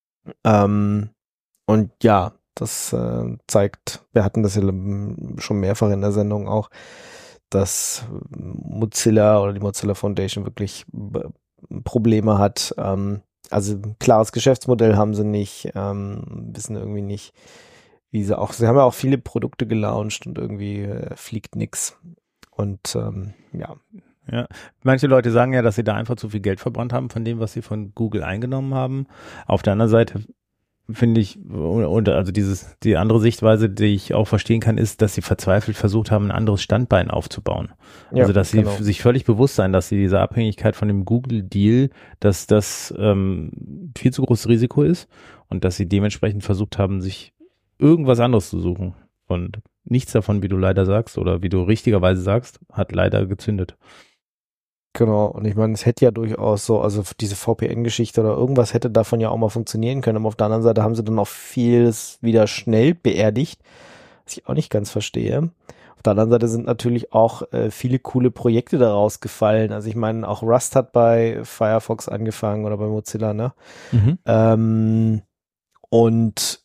Und ja, das zeigt, wir hatten das ja schon mehrfach in der Sendung auch, dass Mozilla oder die Mozilla Foundation wirklich Probleme hat. Also ein klares Geschäftsmodell haben sie nicht, wissen irgendwie nicht, sie haben ja auch viele Produkte gelauncht und irgendwie fliegt nix. Und ja. Manche Leute sagen ja, dass sie da einfach zu viel Geld verbrannt haben von dem, was sie von Google eingenommen haben. Auf der anderen Seite finde ich, und also die andere Sichtweise, die ich auch verstehen kann, ist, dass sie verzweifelt versucht haben, ein anderes Standbein aufzubauen. Ja, also dass sie sich völlig bewusst sein, dass sie diese Abhängigkeit von dem Google-Deal, dass das viel zu großes Risiko ist und dass sie dementsprechend versucht haben, sich irgendwas anderes zu suchen. Und nichts davon, wie du leider sagst oder wie du richtigerweise sagst, hat leider gezündet. Genau, und ich meine, es hätte ja durchaus so, also diese VPN-Geschichte oder irgendwas hätte davon ja auch mal funktionieren können, aber auf der anderen Seite haben sie dann auch vieles wieder schnell beerdigt, was ich auch nicht ganz verstehe. Auf der anderen Seite sind natürlich auch viele coole Projekte daraus gefallen. Also ich meine, auch Rust hat bei Firefox angefangen oder bei Mozilla, ne? Und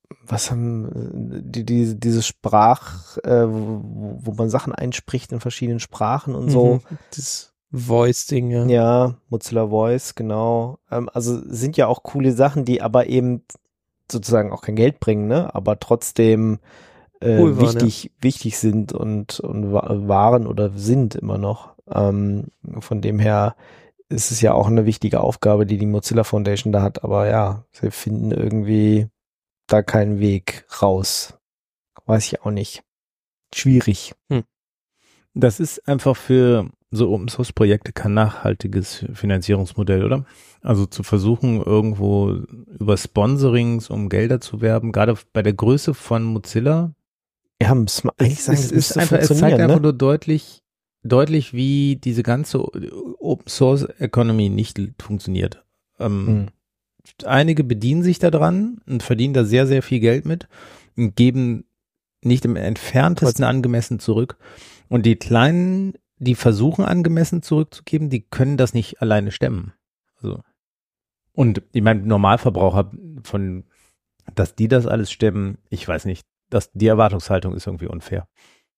was haben dieses Sprach, wo man Sachen einspricht in verschiedenen Sprachen und so. Das Voice-Ding, ja. Ja, Mozilla Voice, genau. Also sind ja auch coole Sachen, die aber eben sozusagen auch kein Geld bringen, ne? Aber trotzdem Cool waren, wichtig sind und waren oder sind immer noch. Von dem her ist es ja auch eine wichtige Aufgabe, die Mozilla Foundation da hat. Aber ja, sie finden irgendwie da keinen Weg raus. Weiß ich auch nicht. Schwierig. Das ist einfach für so Open-Source-Projekte kein nachhaltiges Finanzierungsmodell, oder? Also zu versuchen, irgendwo über Sponsorings, um Gelder zu werben, gerade bei der Größe von Mozilla. Ja, muss man eigentlich sagen, es zeigt einfach nur deutlich, wie diese ganze Open-Source-Economy nicht funktioniert. Einige bedienen sich daran und verdienen da sehr, sehr viel Geld mit und geben nicht im entferntesten angemessen zurück. Und die Kleinen, die versuchen angemessen zurückzugeben, die können das nicht alleine stemmen. Also. Und ich meine, Normalverbraucher, dass die das alles stemmen, ich weiß nicht, die Erwartungshaltung ist irgendwie unfair.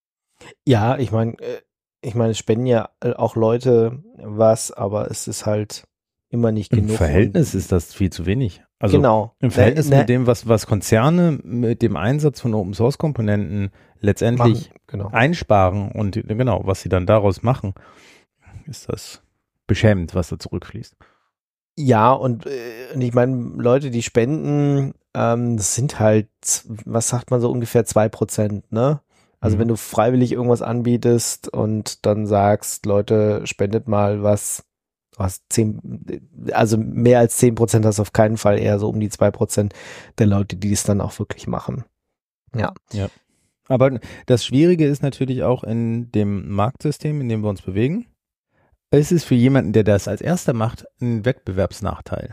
Ja, ich meine, es spenden ja auch Leute was, aber es ist halt immer nicht genug. Im Verhältnis ist das viel zu wenig. Also genau. Im Verhältnis mit dem, was Konzerne mit dem Einsatz von Open-Source-Komponenten letztendlich einsparen und genau, was sie dann daraus machen, ist das beschämend, was da zurückfließt. Ja, und ich meine, Leute, die spenden, das sind halt, was sagt man so, ungefähr 2%, ne? Also wenn du freiwillig irgendwas anbietest und dann sagst, Leute, spendet mal was, du hast 10, also mehr als 10% hast du auf keinen Fall, eher so um die 2% der Leute, die es dann auch wirklich machen. Ja. Aber das Schwierige ist natürlich auch in dem Marktsystem, in dem wir uns bewegen. Es ist für jemanden, der das als erster macht, ein Wettbewerbsnachteil.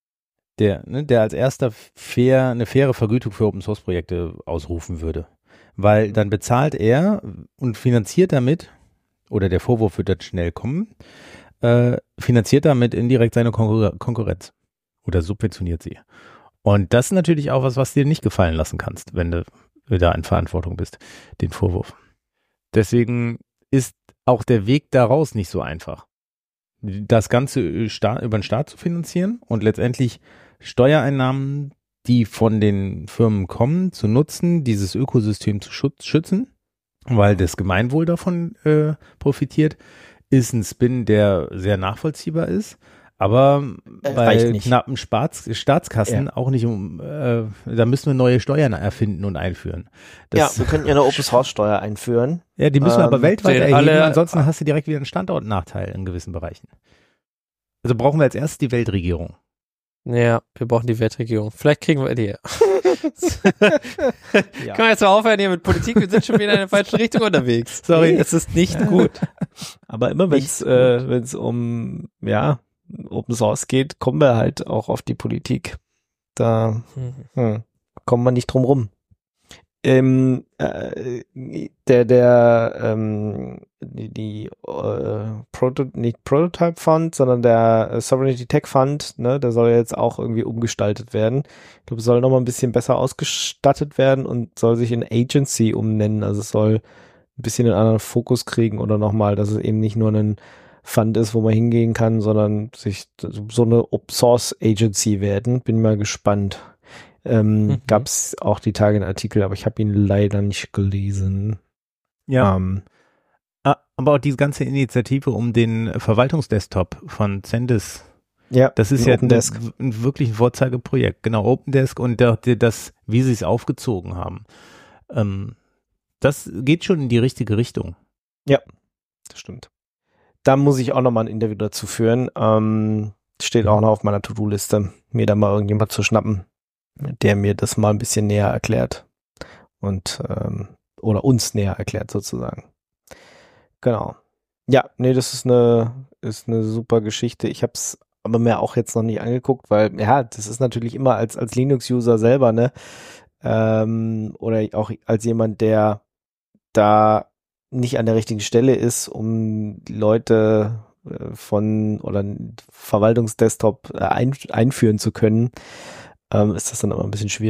Der als erster eine faire Vergütung für Open-Source-Projekte ausrufen würde. Weil dann bezahlt er und finanziert damit, oder der Vorwurf wird dann schnell kommen, finanziert damit indirekt seine Konkurrenz. Oder subventioniert sie. Und das ist natürlich auch was du dir nicht gefallen lassen kannst, wenn du da in Verantwortung bist, den Vorwurf. Deswegen ist auch der Weg daraus nicht so einfach. Das Ganze über den Staat zu finanzieren und letztendlich Steuereinnahmen, die von den Firmen kommen, zu nutzen, dieses Ökosystem zu schützen, weil das Gemeinwohl davon profitiert, ist ein Spin, der sehr nachvollziehbar ist, aber bei knappen Staatskassen auch nicht da müssen wir neue Steuern erfinden und einführen. Wir könnten ja eine Open-Source-Steuer einführen. Ja, die müssen wir aber weltweit erheben, ansonsten hast du direkt wieder einen Standortnachteil in gewissen Bereichen. Also brauchen wir als erstes die Weltregierung. Ja, wir brauchen die Weltregierung. Vielleicht kriegen wir die. Können wir jetzt mal aufhören hier mit Politik? Wir sind schon wieder in der falschen Richtung unterwegs. Sorry, es ist nicht gut. Aber immer wenn es um Open Source geht, kommen wir halt auch auf die Politik. Da kommen wir nicht drum rum. Nicht Prototype Fund, sondern der Sovereignty Tech Fund, ne, der soll jetzt auch irgendwie umgestaltet werden. Ich glaube, es soll nochmal ein bisschen besser ausgestattet werden und soll sich in Agency umnennen. Also es soll ein bisschen einen anderen Fokus kriegen oder nochmal, dass es eben nicht nur ein Fund ist, wo man hingehen kann, sondern sich so eine Open Source Agency werden. Bin mal gespannt. Gab es auch die Tage einen Artikel, aber ich habe ihn leider nicht gelesen. Ja. Aber auch diese ganze Initiative um den Verwaltungsdesktop von Zendesk. Ja, das ist ja wirklich ein Vorzeigeprojekt. Genau, OpenDesk und das, wie sie es aufgezogen haben. Das geht schon in die richtige Richtung. Ja, das stimmt. Da muss ich auch nochmal ein Interview dazu führen. Steht auch noch auf meiner To-Do-Liste, mir da mal irgendjemand zu schnappen, der mir das mal ein bisschen näher erklärt und oder uns näher erklärt sozusagen. Genau. Ja, nee, das ist eine super Geschichte. Ich habe es aber mir auch jetzt noch nicht angeguckt, weil ja, das ist natürlich immer als Linux-User selber, ne, oder auch als jemand, der da nicht an der richtigen Stelle ist, um die Leute oder Verwaltungsdesktop einführen zu können, ist das dann immer ein bisschen schwierig.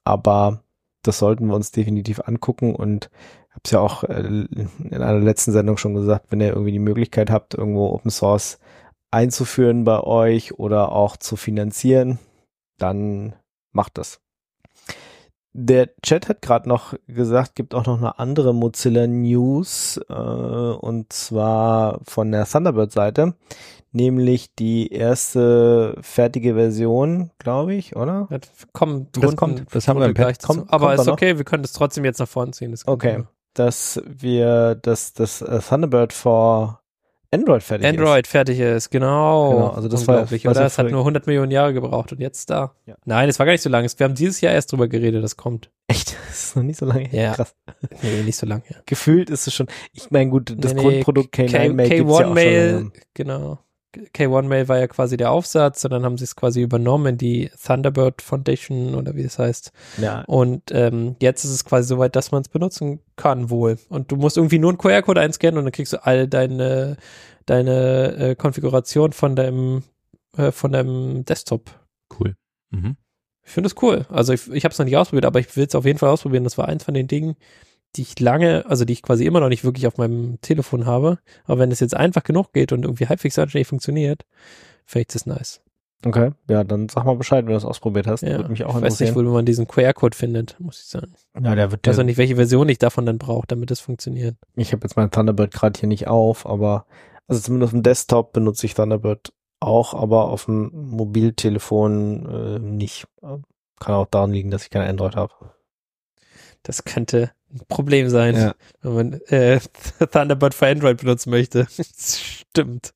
aber das sollten wir uns definitiv angucken und habe es ja auch in einer letzten Sendung schon gesagt, wenn ihr irgendwie die Möglichkeit habt, irgendwo Open Source einzuführen bei euch oder auch zu finanzieren, dann macht das. Der Chat hat gerade noch gesagt, gibt auch noch eine andere Mozilla News und zwar von der Thunderbird-Seite, nämlich die erste fertige Version, glaube ich, oder? Das kommt. Das haben wir im Pad. Aber ist okay, wir können das trotzdem jetzt nach vorne ziehen. Okay, dass wir das Thunderbird for Android fertig ist, genau. Also das war unglaublich, oder? Es hat nur 100 Millionen Jahre gebraucht und jetzt da. Ja. Nein, es war gar nicht so lange. Wir haben dieses Jahr erst drüber geredet, das kommt. Echt? Das ist noch nicht so lange her. Ja. Krass. Nee, nicht so lange her. Gefühlt ist es schon, ich meine gut, das Grundprodukt K9 Mail gibt's ja auch schon länger. Genau. K1-Mail war ja quasi der Aufsatz und dann haben sie es quasi übernommen in die Thunderbird Foundation oder wie das heißt. Ja. Und jetzt ist es quasi soweit, dass man es benutzen kann wohl. Und du musst irgendwie nur einen QR-Code einscannen und dann kriegst du all deine Konfiguration von deinem Desktop. Cool. Mhm. Ich finde es cool. Also ich habe es noch nicht ausprobiert, aber ich will es auf jeden Fall ausprobieren. Das war eins von den Dingen, die ich quasi immer noch nicht wirklich auf meinem Telefon habe. Aber wenn es jetzt einfach genug geht und irgendwie halbwegs anständig funktioniert, finde ich das nice. Okay, ja, dann sag mal Bescheid, wenn du das ausprobiert hast. Ja. Würde mich auch ich weiß nicht, interessieren. wo man diesen QR-Code findet, muss ich sagen. Ja, der wird Ich weiß auch nicht, welche Version ich davon dann brauche, damit das funktioniert. Ich habe jetzt mein Thunderbird gerade hier nicht auf, aber also zumindest auf dem Desktop benutze ich Thunderbird auch, aber auf dem Mobiltelefon nicht. Kann auch daran liegen, dass ich kein Android habe. Das könnte ein Problem sein, Ja. wenn man Thunderbird für Android benutzen möchte. Stimmt.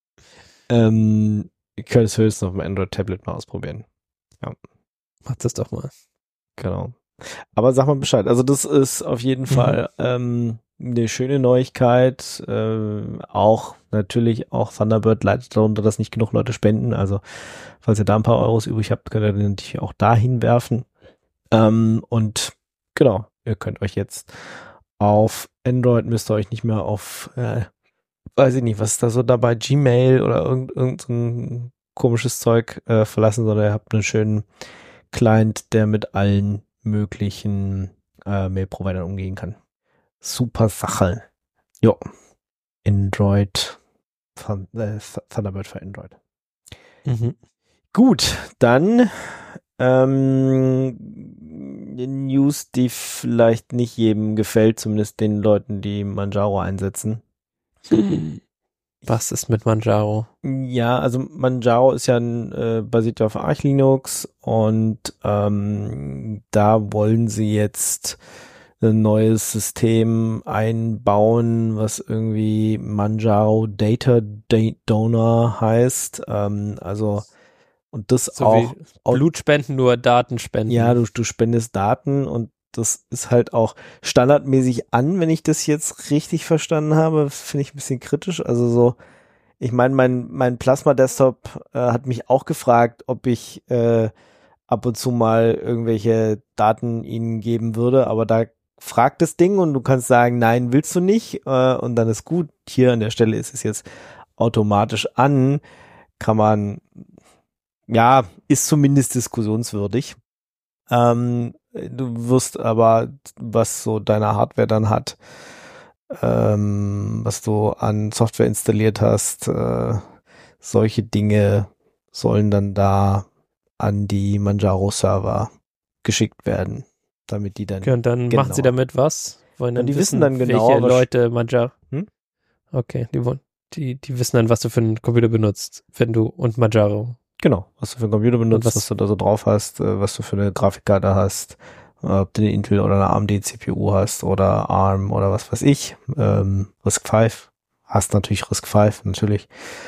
Ich könnte es höchstens auf dem Android-Tablet mal ausprobieren. Mach das doch mal. Genau. Aber sag mal Bescheid. Also das ist auf jeden Fall eine schöne Neuigkeit. Auch natürlich auch Thunderbird leidet darunter, dass nicht genug Leute spenden. Also falls ihr da ein paar Euros übrig habt, könnt ihr die natürlich auch dahin werfen. Und genau, ihr könnt euch jetzt auf Android, müsst ihr euch nicht mehr auf, weiß ich nicht, was ist da so dabei, Gmail oder irgend so ein komisches Zeug verlassen, sondern ihr habt einen schönen Client, der mit allen möglichen Mail-Providern umgehen kann. Super Sache. Jo. Android, Thunderbird für Android. Mhm. Gut, dann News, die vielleicht nicht jedem gefällt, zumindest den Leuten, die Manjaro einsetzen. Was ist mit Manjaro? Ja, also Manjaro ist ja basiert auf Arch Linux und da wollen sie jetzt ein neues System einbauen, was irgendwie Manjaro Data Donor heißt. Also und das So auch wie Blutspenden, nur Datenspenden. Ja, du spendest Daten und das ist halt auch standardmäßig an, wenn ich das jetzt richtig verstanden habe. Finde ich ein bisschen kritisch. Also so, ich meine, mein Plasma-Desktop hat mich auch gefragt, ob ich ab und zu mal irgendwelche Daten ihnen geben würde, aber da fragt das Ding und du kannst sagen, nein, willst du nicht und dann ist gut. Hier an der Stelle ist es jetzt automatisch an. Kann man, ja, ist zumindest diskussionswürdig. Du wirst aber, was so deine Hardware dann hat, was du an Software installiert hast, solche Dinge sollen dann da an die Manjaro-Server geschickt werden, damit die dann Okay, und dann machen sie damit was? Wollen dann die wissen dann genau, welche was- Leute Manjaro. Hm? Okay, die wissen dann, was du für einen Computer benutzt, wenn du und Manjaro. Genau, was du für einen Computer benutzt, was- was du da so drauf hast, was du für eine Grafikkarte hast, ob du eine Intel oder eine AMD CPU hast oder ARM oder was weiß ich, RISC-V, hast natürlich RISC-V, natürlich.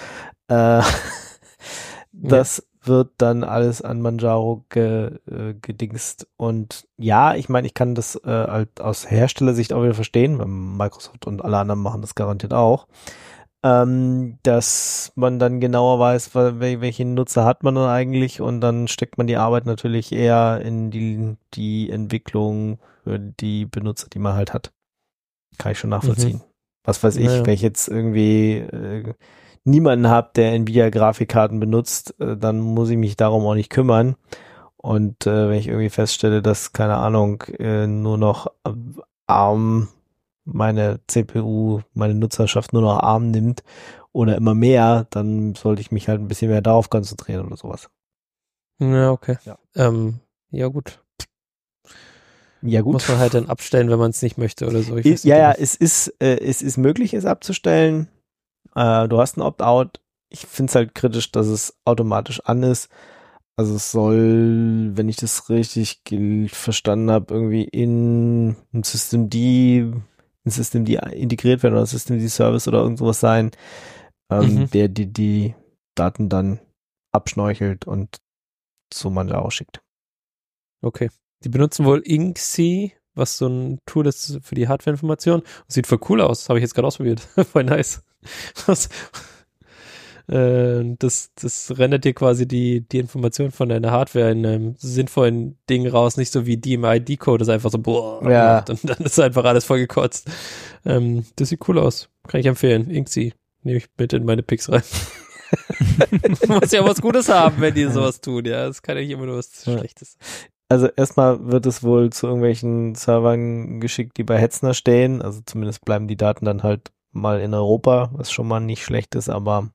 Das wird dann alles an Manjaro gedingst und ja, ich meine, ich kann das halt aus Herstellersicht auch wieder verstehen, weil Microsoft und alle anderen machen das garantiert auch. Dass man dann genauer weiß, welchen Nutzer hat man dann eigentlich und dann steckt man die Arbeit natürlich eher in die Entwicklung für die Benutzer, die man halt hat. Kann ich schon nachvollziehen. Was weiß ich, Ja. wenn ich jetzt irgendwie niemanden habe, der Nvidia-Grafikkarten benutzt, dann muss ich mich darum auch nicht kümmern. Und wenn ich irgendwie feststelle, dass, keine Ahnung, nur noch ARM meine CPU, meine Nutzerschaft nur noch ARM nimmt oder immer mehr, dann sollte ich mich halt ein bisschen mehr darauf konzentrieren oder sowas. Ja, okay. Ja. Ja, gut. Ja, gut. Muss man halt dann abstellen, wenn man es nicht möchte oder so. Es ist möglich, es abzustellen. Du hast ein Opt-out. Ich finde es halt kritisch, dass es automatisch an ist. Also es soll, wenn ich das richtig verstanden habe, irgendwie in ein Systemd integriert werden oder ein Systemd-Service oder irgend sowas sein, der die Daten dann abschnorchelt und zu Manjaro schickt. Okay. Die benutzen wohl Inksy, was so ein Tool ist für die Hardware-Information. Sieht voll cool aus. Habe ich jetzt gerade ausprobiert. Voll nice. Das rendert dir quasi die Information von deiner Hardware in einem sinnvollen Ding raus, nicht so wie DMI-Decode, das einfach so macht und dann ist einfach alles voll gekotzt. Das sieht cool aus. Kann ich empfehlen. Inksy. Nehme ich mit in meine Picks rein. Muss ja was Gutes haben, wenn die sowas tun, ja. Das kann ja nicht immer nur was Schlechtes sein. Also erstmal wird es wohl zu irgendwelchen Servern geschickt, die bei Hetzner stehen. Also zumindest bleiben die Daten dann halt mal in Europa, was schon mal nicht schlecht ist, aber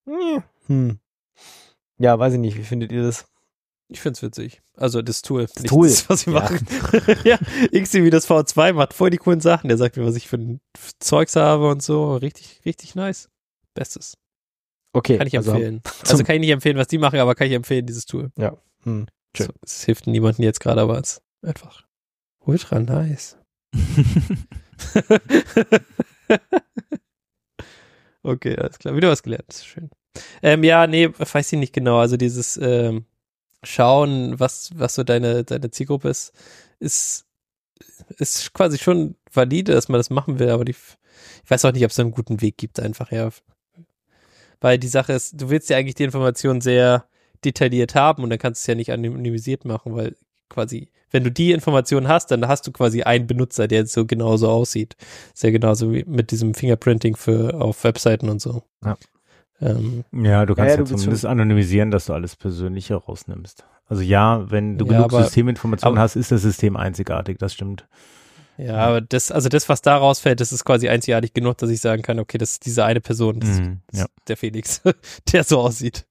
ja, weiß ich nicht. Wie findet ihr das? Ich find's witzig. Also das Tool. Das Tool. Das, was sie machen. Ja, Xi wie das V2 macht voll die coolen Sachen. Der sagt mir, was ich für ein Zeugs habe und so. Richtig, richtig nice. Bestes. Okay. Kann ich empfehlen. Also kann ich nicht empfehlen, was die machen, aber kann ich empfehlen, dieses Tool. Ja. Schön. So, es hilft niemandem jetzt gerade, aber es ist einfach ultra nice. Okay, alles klar. Wieder was gelernt. Das ist schön. Ja, nee, weiß ich nicht genau. Also dieses Schauen, was so deine Zielgruppe ist quasi schon valide, dass man das machen will, aber ich weiß auch nicht, ob es einen guten Weg gibt einfach, ja. Weil die Sache ist, du willst ja eigentlich die Information sehr detailliert haben und dann kannst du es ja nicht anonymisiert machen, weil quasi, wenn du die Information hast, dann hast du quasi einen Benutzer, der so genauso aussieht. Ist ja genauso wie mit diesem Fingerprinting auf Webseiten und so. Ja. Ja, du kannst ja zumindest anonymisieren, dass du alles Persönliche rausnimmst. Also ja, wenn du genug Systeminformationen hast, ist das System einzigartig, das stimmt. Ja, aber das, was da rausfällt, das ist quasi einzigartig genug, dass ich sagen kann, okay, das ist diese eine Person, das ist der Felix, der so aussieht.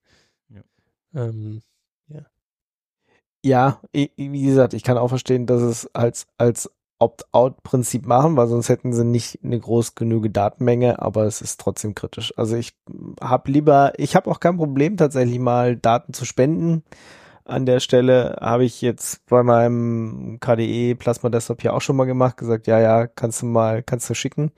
Ja, wie gesagt, ich kann auch verstehen, dass es als Opt-out-Prinzip machen, weil sonst hätten sie nicht eine groß genüge Datenmenge, aber es ist trotzdem kritisch. Also ich habe auch kein Problem, tatsächlich mal Daten zu spenden. An der Stelle habe ich jetzt bei meinem KDE Plasma Desktop hier auch schon mal gemacht, gesagt, ja, kannst du schicken.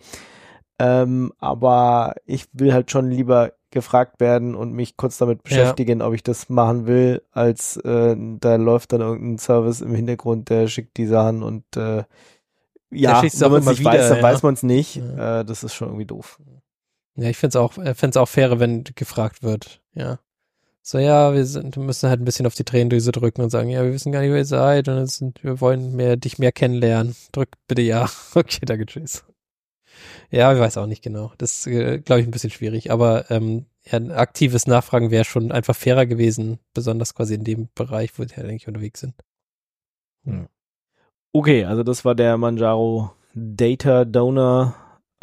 Aber ich will halt schon lieber gefragt werden und mich kurz damit beschäftigen, ob ich das machen will, als da läuft dann irgendein Service im Hintergrund, der schickt die Sachen und wenn man es nicht weiß, dann weiß man es nicht. Ja. Das ist schon irgendwie doof. Ja, ich find's auch fairer, wenn gefragt wird, ja. So, ja, wir müssen halt ein bisschen auf die Tränendüse drücken und sagen, ja, wir wissen gar nicht, wer ihr seid und wir wollen dich mehr kennenlernen. Drück bitte ja. Okay, danke, tschüss. Ja, ich weiß auch nicht genau. Das ist, glaube ich, ein bisschen schwierig. Aber ein aktives Nachfragen wäre schon einfach fairer gewesen, besonders quasi in dem Bereich, wo die halt eigentlich unterwegs sind. Ja. Okay, also das war der Manjaro Data Donor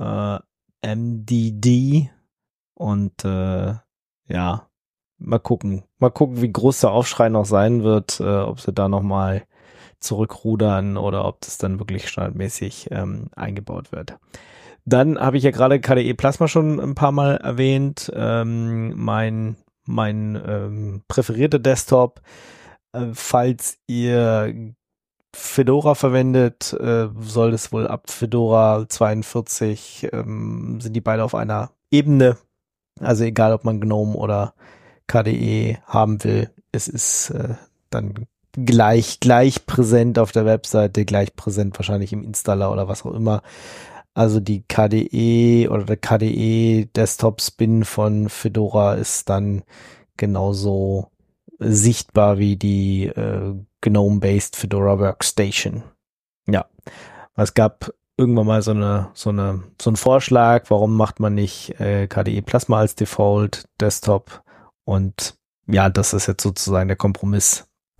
MDD und mal gucken, wie groß der Aufschrei noch sein wird, ob sie da nochmal zurückrudern oder ob das dann wirklich standardmäßig eingebaut wird. Dann habe ich ja gerade KDE Plasma schon ein paar Mal erwähnt, mein präferierter Desktop. Falls ihr Fedora verwendet, soll es wohl ab Fedora 42 sind die beide auf einer Ebene. Also egal, ob man GNOME oder KDE haben will, es ist dann gleich präsent auf der Webseite, gleich präsent wahrscheinlich im Installer oder was auch immer. Also die KDE oder der KDE Desktop Spin von Fedora ist dann genauso sichtbar wie die GNOME-based Fedora Workstation. Ja, es gab irgendwann mal so einen Vorschlag, warum macht man nicht KDE Plasma als Default Desktop? Und ja, das ist jetzt sozusagen der Kompromiss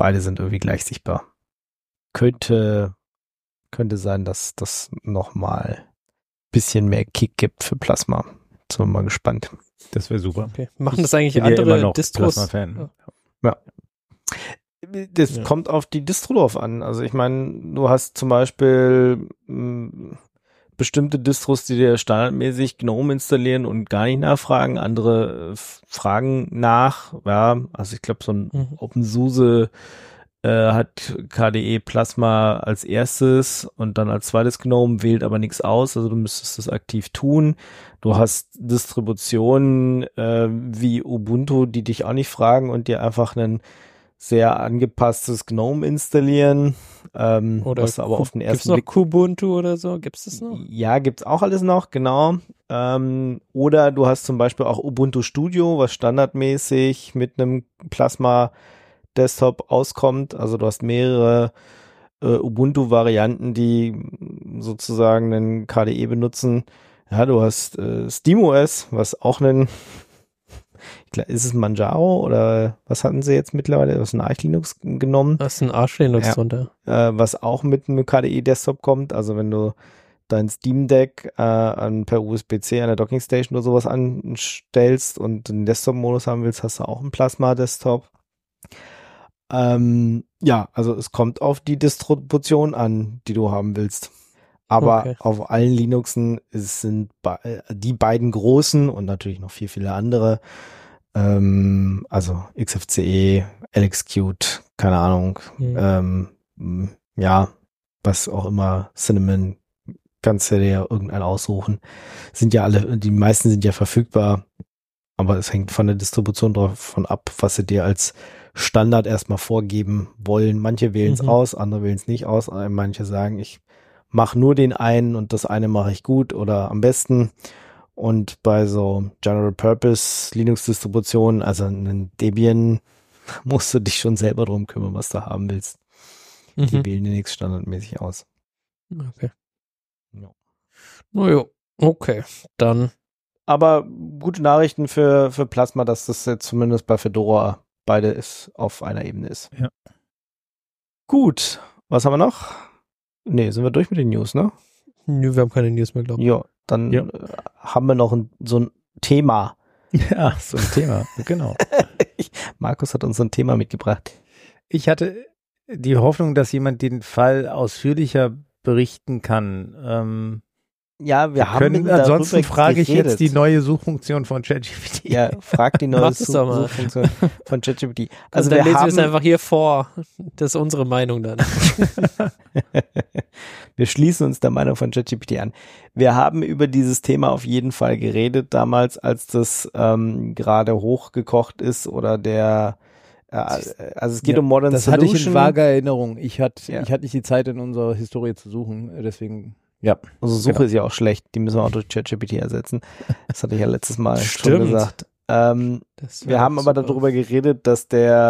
beide sind irgendwie gleich sichtbar. Könnte sein, dass das nochmal ein bisschen mehr Kick gibt für Plasma. Sind wir mal gespannt. Das wäre super. Okay. Machen das eigentlich Ich bin ja immer andere noch Distros? Plasma-Fan. Ja. Das kommt auf die Distro drauf an. Also ich meine, du hast zum Beispiel bestimmte Distros, die dir standardmäßig GNOME installieren und gar nicht nachfragen. Andere fragen nach. Ja, also ich glaube, so ein OpenSUSE hat KDE Plasma als erstes und dann als zweites GNOME, wählt aber nichts aus. Also du müsstest das aktiv tun. Du hast Distributionen wie Ubuntu, die dich auch nicht fragen und dir einfach einen sehr angepasstes GNOME installieren. Oder was aber auf den ersten gibt's noch Blick Kubuntu oder so? Gibt's das noch? Ja, gibt's auch alles noch, genau. Oder du hast zum Beispiel auch Ubuntu Studio, was standardmäßig mit einem Plasma Desktop auskommt. Also du hast mehrere Ubuntu-Varianten, die sozusagen einen KDE benutzen. Ja, du hast SteamOS, was auch einen, ist es Manjaro oder was hatten sie jetzt mittlerweile? Das ist ein Arch Linux genommen. Da ist ein Arch Linux drunter. Was auch mit einem KDE-Desktop kommt. Also wenn du dein Steam Deck per USB-C an der Dockingstation oder sowas anstellst und den Desktop-Modus haben willst, hast du auch einen Plasma-Desktop. Ja, also es kommt auf die Distribution an, die du haben willst. Aber auf allen Linuxen sind die beiden großen und natürlich noch viele andere. Also XFCE, LXQt, keine Ahnung. Ja, was auch immer, Cinnamon, kannst du dir ja irgendeinen aussuchen. Sind ja alle, die meisten sind ja verfügbar. Aber es hängt von der Distribution davon ab, was sie dir als Standard erstmal vorgeben wollen. Manche wählen es aus, andere wählen es nicht aus. Manche sagen, ich mache nur den einen und das eine mache ich gut oder am besten. Und bei so General Purpose Linux-Distributionen, also einen Debian, musst du dich schon selber drum kümmern, was du haben willst. Die wählen dir nichts standardmäßig aus. Okay. Ja. Naja, okay, dann. Aber gute Nachrichten für Plasma, dass das jetzt zumindest bei Fedora beides auf einer Ebene ist. Ja. Gut, was haben wir noch? Nee, sind wir durch mit den News, ne? Nö, wir haben keine News mehr, glaube ich. Ja, dann haben wir noch so ein Thema. Ja, so ein Thema, genau. Markus hat uns so ein Thema mitgebracht. Ich hatte die Hoffnung, dass jemand den Fall ausführlicher berichten kann. Ja, wir haben ansonsten frage ich jetzt die neue Suchfunktion von ChatGPT. Ja, frag die neue Suchfunktion von ChatGPT. Also dann lesen wir es einfach hier vor. Das ist unsere Meinung dann. Wir schließen uns der Meinung von ChatGPT an. Wir haben über dieses Thema auf jeden Fall geredet damals, als das gerade hochgekocht ist oder also es geht um Modern Solution. Das hatte ich in vager Erinnerung. Ich hatte nicht die Zeit, in unserer Historie zu suchen, deswegen. Ja. Also Suche ist ja auch schlecht, die müssen wir auch durch ChatGPT ersetzen. Das hatte ich ja letztes Mal schon gesagt. Wir haben aber darüber geredet, dass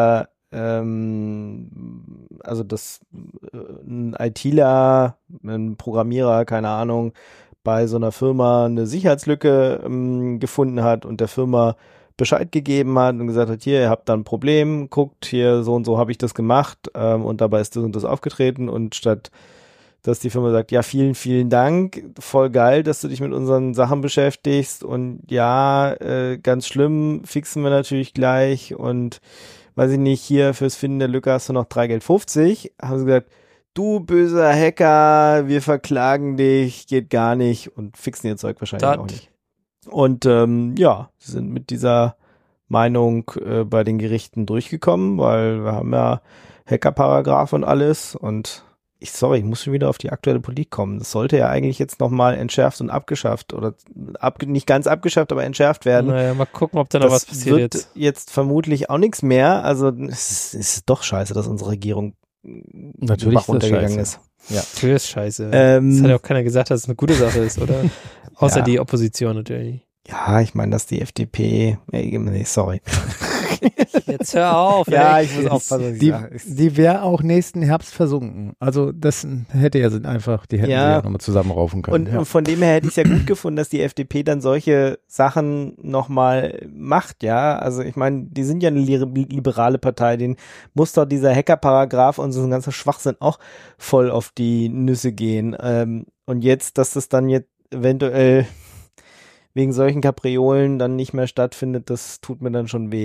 ein ITler, ein Programmierer, keine Ahnung, bei so einer Firma eine Sicherheitslücke gefunden hat und der Firma Bescheid gegeben hat und gesagt hat, hier, ihr habt da ein Problem, guckt, hier, so und so habe ich das gemacht und dabei ist das und das aufgetreten und statt dass die Firma sagt, ja, vielen, vielen Dank, voll geil, dass du dich mit unseren Sachen beschäftigst und ja, ganz schlimm, fixen wir natürlich gleich und weiß ich nicht, hier fürs Finden der Lücke hast du noch 3,50 Geld, haben sie gesagt, du böser Hacker, wir verklagen dich, geht gar nicht und fixen ihr Zeug wahrscheinlich auch nicht. Und sie sind mit dieser Meinung bei den Gerichten durchgekommen, weil wir haben ja Hackerparagraph und alles und ich muss schon wieder auf die aktuelle Politik kommen. Das sollte ja eigentlich jetzt nochmal entschärft und abgeschafft oder nicht ganz abgeschafft, aber entschärft werden. Naja, mal gucken, ob da noch was passiert jetzt. Das wird jetzt vermutlich auch nichts mehr. Also es ist doch scheiße, dass unsere Regierung natürlich runtergegangen ist. Ja, natürlich ist scheiße. Das hat ja auch keiner gesagt, dass es eine gute Sache ist, oder? Außer die Opposition natürlich. Ja, ich meine, dass die FDP, sorry. Jetzt hör auf. Ja, ey. ich muss aufpassen, was ich Die, sage. die wäre auch nächsten Herbst versunken. Also das hätte ja einfach, die hätten sie ja nochmal zusammenraufen können. Und von dem her hätte ich es ja gut gefunden, dass die FDP dann solche Sachen nochmal macht, ja. Also ich meine, die sind ja eine liberale Partei, denen muss doch dieser Hacker-Paragraph und so ein ganzer Schwachsinn auch voll auf die Nüsse gehen. Und jetzt, dass das dann jetzt eventuell wegen solchen Kapriolen dann nicht mehr stattfindet, das tut mir dann schon weh.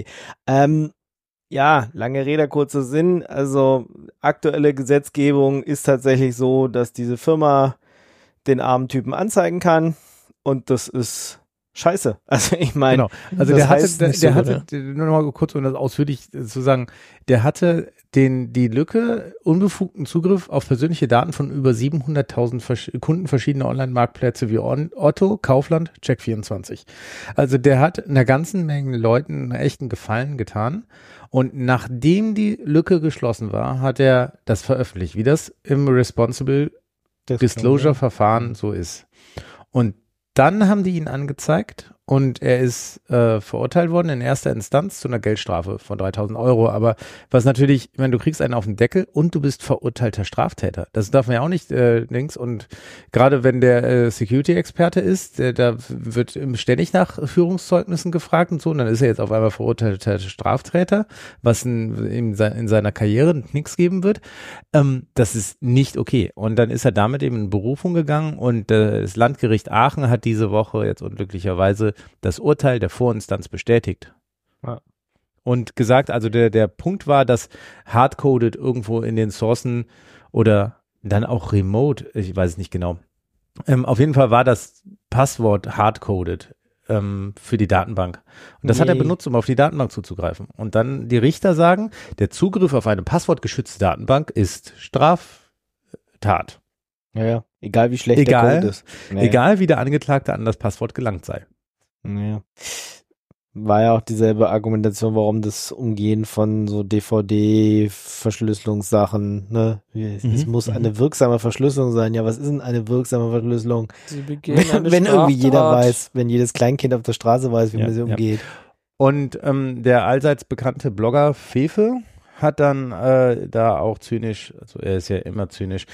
Ja, lange Rede, kurzer Sinn. Also aktuelle Gesetzgebung ist tatsächlich so, dass diese Firma den armen Typen anzeigen kann und das ist scheiße. Also ich meine, genau. Also das der hatte, nur noch mal kurz, um das ausführlich zu sagen, der hatte die Lücke, unbefugten Zugriff auf persönliche Daten von über 700.000 Kunden verschiedener Online-Marktplätze wie Otto, Kaufland, Check24. Also der hat einer ganzen Menge Leuten einen echten Gefallen getan. Und nachdem die Lücke geschlossen war, hat er das veröffentlicht, wie das im Responsible Disclosure-Verfahren so ist. Und dann haben die ihn angezeigt und er ist verurteilt worden in erster Instanz zu einer Geldstrafe von 3.000 Euro. Aber was natürlich, ich meine, du kriegst einen auf den Deckel und du bist verurteilter Straftäter. Das darf man ja auch nicht links. Und gerade wenn der Security-Experte ist, da wird ständig nach Führungszeugnissen gefragt und so. Und dann ist er jetzt auf einmal verurteilter Straftäter, was in seiner Karriere nichts geben wird. Das ist nicht okay. Und dann ist er damit eben in Berufung gegangen und das Landgericht Aachen hat diese Woche jetzt unglücklicherweise das Urteil der Vorinstanz bestätigt. Ja. Und gesagt, also der Punkt war, dass hardcoded irgendwo in den Sourcen oder dann auch remote, ich weiß es nicht genau. Auf jeden Fall war das Passwort hardcoded für die Datenbank. Und das hat er benutzt, um auf die Datenbank zuzugreifen. Und dann die Richter sagen, der Zugriff auf eine passwortgeschützte Datenbank ist Straftat. Ja. Egal wie schlecht der Code ist. Egal wie der Angeklagte an das Passwort gelangt sei. Ja. War ja auch dieselbe Argumentation, warum das Umgehen von so DVD-Verschlüsselungssachen, ne? Es muss eine wirksame Verschlüsselung sein. Ja, was ist denn eine wirksame Verschlüsselung? Wenn irgendwie jeder weiß, wenn jedes Kleinkind auf der Straße weiß, wie man sie umgeht. Und der allseits bekannte Blogger Fefe hat dann da auch zynisch, also er ist ja immer zynisch,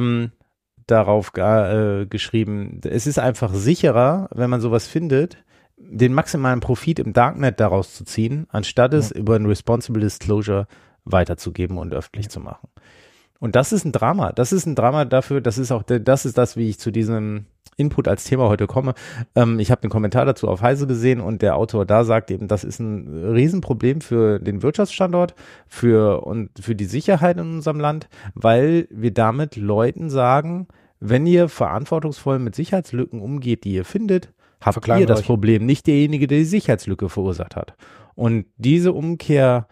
darauf geschrieben, es ist einfach sicherer, wenn man sowas findet, den maximalen Profit im Darknet daraus zu ziehen, anstatt es über ein Responsible Disclosure weiterzugeben und öffentlich zu machen. Und das ist ein Drama. Das ist ein Drama dafür, das ist das, wie ich zu diesem Input als Thema heute komme. Ich habe einen Kommentar dazu auf Heise gesehen und der Autor da sagt eben, das ist ein Riesenproblem für den Wirtschaftsstandort, für die Sicherheit in unserem Land, weil wir damit Leuten sagen, wenn ihr verantwortungsvoll mit Sicherheitslücken umgeht, die ihr findet, habt ihr das Problem, nicht derjenige, der die Sicherheitslücke verursacht hat. Und diese Umkehr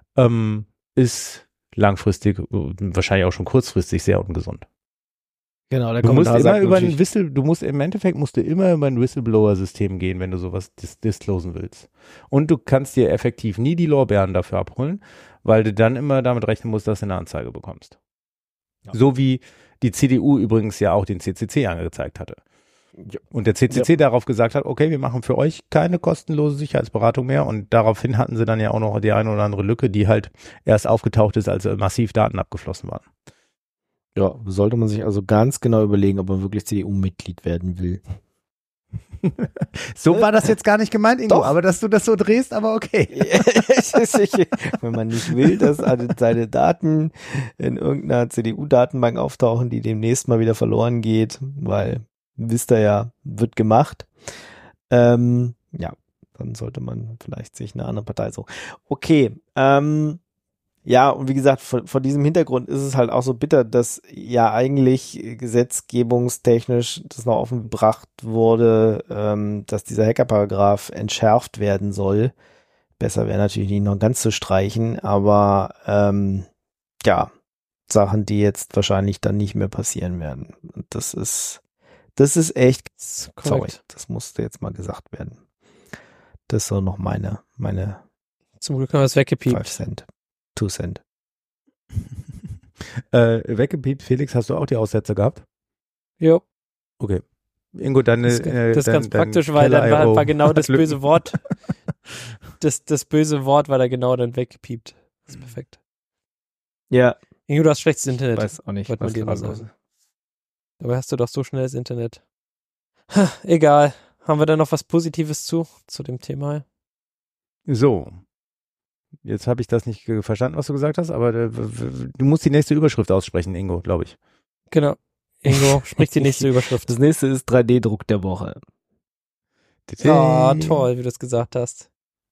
ist langfristig, wahrscheinlich auch schon kurzfristig sehr ungesund. Genau, der du musst Kommentar immer sagt im Endeffekt musst du immer über ein Whistleblower-System gehen, wenn du sowas disclosen willst. Und du kannst dir effektiv nie die Lorbeeren dafür abholen, weil du dann immer damit rechnen musst, dass du eine Anzeige bekommst. Ja. So wie die CDU übrigens ja auch den CCC angezeigt hatte. Ja. Und der CCC darauf gesagt hat, okay, wir machen für euch keine kostenlose Sicherheitsberatung mehr und daraufhin hatten sie dann ja auch noch die eine oder andere Lücke, die halt erst aufgetaucht ist, als massiv Daten abgeflossen waren. Ja, sollte man sich also ganz genau überlegen, ob man wirklich CDU-Mitglied werden will. So war das jetzt gar nicht gemeint, Ingo, Doch. aber dass du das so drehst, aber okay. Wenn man nicht will, dass seine Daten in irgendeiner CDU-Datenbank auftauchen, die demnächst mal wieder verloren geht, weil, wisst ihr ja, wird gemacht. Ja, dann sollte man vielleicht sich eine andere Partei suchen. Okay, ja, und wie gesagt, vor diesem Hintergrund ist es halt auch so bitter, dass ja eigentlich gesetzgebungstechnisch das noch offen gebracht wurde, dass dieser Hackerparagraph entschärft werden soll. Besser wäre natürlich nicht noch ganz zu streichen, aber ja, Sachen, die jetzt wahrscheinlich dann nicht mehr passieren werden. Und das ist echt, sorry, das musste jetzt mal gesagt werden. Das ist so noch meine Zum Glück haben wir es weggepiept. 5 Cent. 2 Cent. Weggepiept, Felix, hast du auch die Aussätze gehabt? Jo. Okay. Ingo, deine das ist ganz praktisch, weil dann war genau das böse Wort das böse Wort war da genau dann weggepiept. Das ist perfekt. Ja. Ingo, du hast schlechtes Internet. Ich weiß auch nicht, wollte man was dir gerade mal los sagen. Dabei hast du doch so schnelles Internet. Egal. Haben wir da noch was Positives zu dem Thema? So. Jetzt habe ich das nicht verstanden, was du gesagt hast, aber du musst die nächste Überschrift aussprechen, Ingo, glaube ich. Genau. Ingo, sprich die nächste Überschrift. Das nächste ist 3D-Druck der Woche. Ja, toll, wie du es gesagt hast.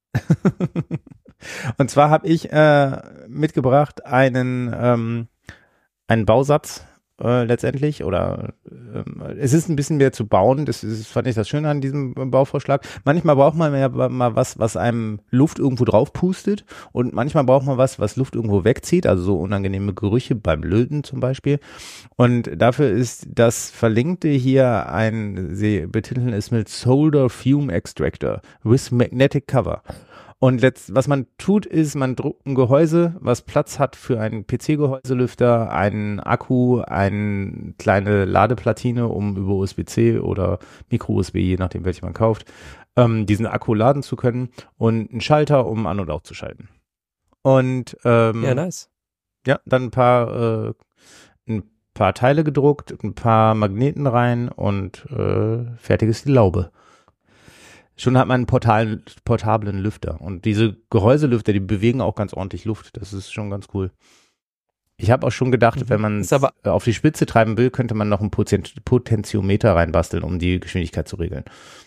Und zwar habe ich mitgebracht einen Bausatz letztendlich, oder es ist ein bisschen mehr zu bauen, das fand ich das Schöne an diesem Bauvorschlag. Manchmal braucht man ja mal was einem Luft irgendwo drauf pustet, und manchmal braucht man was Luft irgendwo wegzieht, also so unangenehme Gerüche beim Löten zum Beispiel. Und dafür ist das Verlinkte hier sie betiteln es mit Solder Fume Extractor with Magnetic Cover. Und was man tut, ist, man druckt ein Gehäuse, was Platz hat für einen PC-Gehäuselüfter, einen Akku, eine kleine Ladeplatine, um über USB-C oder Micro-USB, je nachdem welche man kauft, diesen Akku laden zu können, und einen Schalter, um an- und auszuschalten. Und Ja, nice. ja, dann ein paar Teile gedruckt, ein paar Magneten rein, und fertig ist die Laube. Schon hat man einen portablen Lüfter. Und diese Gehäuselüfter, die bewegen auch ganz ordentlich Luft. Das ist schon ganz cool. Ich habe auch schon gedacht, wenn man es auf die Spitze treiben will, könnte man noch einen Potentiometer reinbasteln, um die Geschwindigkeit zu regeln.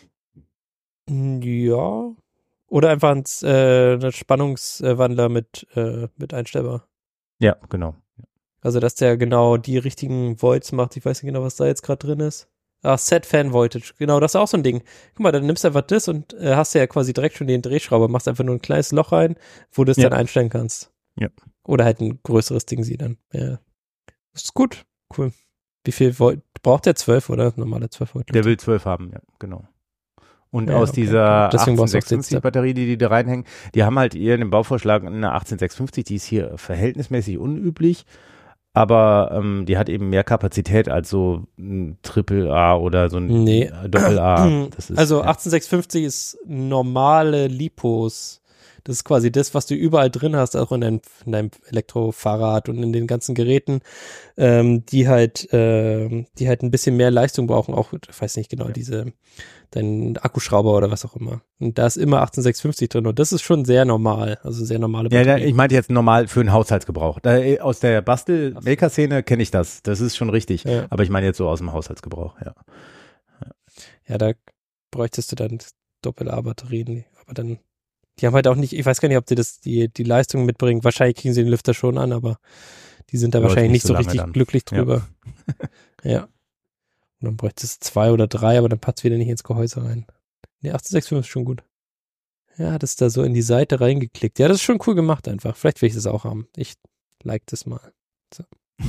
Ja. Oder einfach einen Spannungswandler mit einstellbar. Ja, genau. Also, dass der genau die richtigen Volts macht. Ich weiß nicht genau, was da jetzt gerade drin ist. Set Fan Voltage. Genau, das ist auch so ein Ding. Guck mal, dann nimmst du einfach das und hast ja quasi direkt schon den Drehschrauber, machst einfach nur ein kleines Loch rein, wo du es dann einstellen kannst. Ja. Oder halt ein größeres Ding sie dann. Ja. Das ist gut. Cool. Wie viel Volt? Braucht der 12 oder normale 12 Volt? Der will 12 haben, ja, genau. Und Ja, aus okay. dieser Deswegen brauchst du auch 18650 Batterie, die da reinhängen, die haben halt eher in dem Bauvorschlag eine 18650, die ist hier verhältnismäßig unüblich. Aber die hat eben mehr Kapazität als so ein AAA oder so ein Doppel-A. Also 18650 ist normale Lipos. Das ist quasi das, was du überall drin hast, auch in deinem Elektrofahrrad und in den ganzen Geräten, die halt ein bisschen mehr Leistung brauchen, auch, ich weiß nicht genau, dein Akkuschrauber oder was auch immer. Und da ist immer 18650 drin, und das ist schon sehr normal, also sehr normale Batterie. Ja, ich meinte jetzt normal für den Haushaltsgebrauch. Aus der Bastel-Maker-Szene kenne ich das ist schon richtig, ja. Aber ich meine jetzt so aus dem Haushaltsgebrauch, ja. Ja, da bräuchtest du dann Doppel-A-Batterien, aber dann, die haben halt auch nicht, ich weiß gar nicht, ob die Leistung mitbringen, wahrscheinlich kriegen sie den Lüfter schon an, aber die sind da wahrscheinlich nicht so richtig glücklich drüber. Ja. Und dann bräuchtest du 2 oder 3, aber dann passt wieder nicht ins Gehäuse rein. Nee, 18650 ist schon gut. Ja, hat es da so in die Seite reingeklickt. Ja, das ist schon cool gemacht einfach. Vielleicht will ich das auch haben. Ich like das mal. So.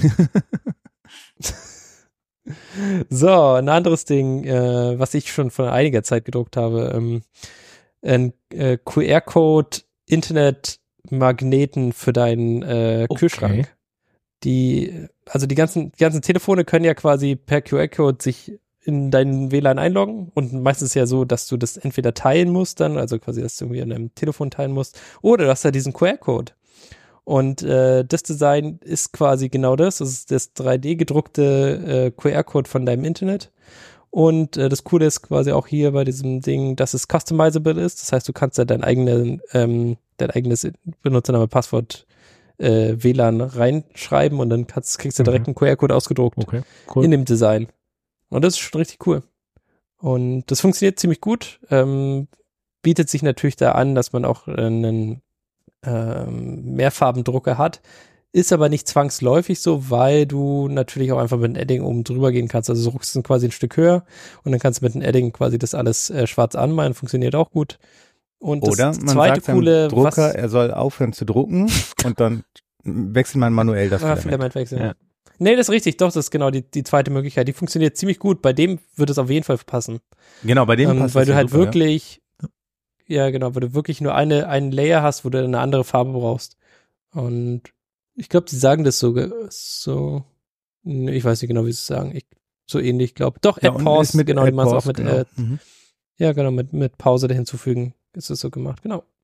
So, ein anderes Ding, was ich schon vor einiger Zeit gedruckt habe. Ein QR-Code Internetmagneten für deinen Kühlschrank. Die ganzen Telefone können ja quasi per QR-Code sich in deinen WLAN einloggen, und meistens ja so, dass du das entweder teilen musst dann, also quasi, dass du irgendwie an deinem Telefon teilen musst, oder du hast ja diesen QR-Code. Und das Design ist quasi genau das ist das 3D-gedruckte QR-Code von deinem Internet. Und das Coole ist quasi auch hier bei diesem Ding, dass es customizable ist. Das heißt, du kannst ja dein eigenes Benutzername, Passwort WLAN reinschreiben, und dann kriegst du direkt einen QR-Code ausgedruckt in dem Design. Und das ist schon richtig cool. Und das funktioniert ziemlich gut. Bietet sich natürlich da an, dass man auch einen Mehrfarbendrucker hat. Ist aber nicht zwangsläufig so, weil du natürlich auch einfach mit einem Edding oben drüber gehen kannst. Also du rückst es quasi ein Stück höher, und dann kannst du mit einem Edding quasi das alles schwarz anmalen. Funktioniert auch gut. Und das oder man zweite sagt coole, dem Drucker, er soll aufhören zu drucken, und dann wechselt man manuell das Filament wechseln. Ja. Nee, das ist richtig. Doch, das ist genau die zweite Möglichkeit. Die funktioniert ziemlich gut. Bei dem wird es auf jeden Fall passen. Genau, bei dem passt weil es du halt super, wirklich, ja genau, weil du wirklich nur einen Layer hast, wo du eine andere Farbe brauchst. Und ich glaube, sie sagen das sogar so, ich weiß nicht genau, wie sie es sagen. So ähnlich, glaube ich. Doch, ja, Add Pause, genau, die machen es auch mit, genau. ja genau, mit Pause da hinzufügen, ist es so gemacht, genau.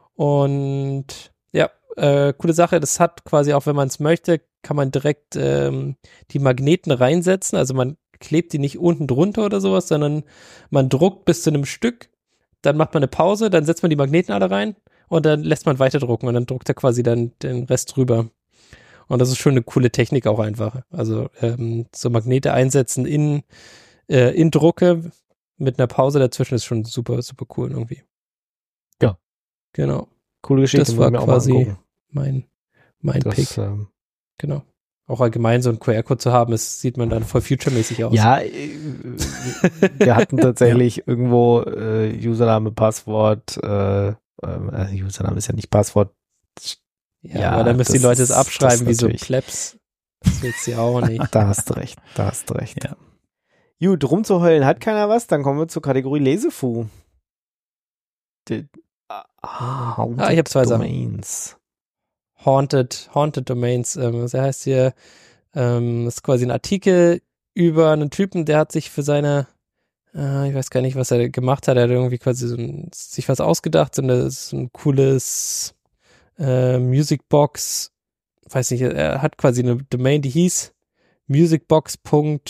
Und ja, coole Sache. Das hat quasi auch, wenn man es möchte, kann man direkt die Magneten reinsetzen. Also man klebt die nicht unten drunter oder sowas, sondern man druckt bis zu einem Stück, dann macht man eine Pause, dann setzt man die Magneten alle rein und dann lässt man weiter drucken und dann druckt er quasi dann den Rest drüber. Und das ist schon eine coole Technik auch einfach. Also so Magnete einsetzen in Drucke mit einer Pause dazwischen ist schon super, super cool irgendwie. Ja. Genau. Coole Geschichte. Das war wollen wir auch mal quasi angucken. mein Das, Pick. Genau. Auch allgemein so einen QR-Code zu haben, das sieht man dann voll future-mäßig aus. Ja, wir hatten tatsächlich irgendwo Username, Passwort, Username ist ja nicht Passwort. Ja, aber dann müssen die Leute es abschreiben wie so natürlich. Plebs. Das willst du ja auch nicht. Da hast du recht. Ja. Gut, rumzuheulen hat keiner was, dann kommen wir zur Kategorie Lesefu. ich habe zwei Domains. Haunted Domains. Das heißt hier, das ist quasi ein Artikel über einen Typen, der hat sich für seine, ich weiß gar nicht, was er gemacht hat, er hat irgendwie quasi sich was ausgedacht, so ein cooles Musicbox, weiß nicht, er hat quasi eine Domain, die hieß musicbox.fun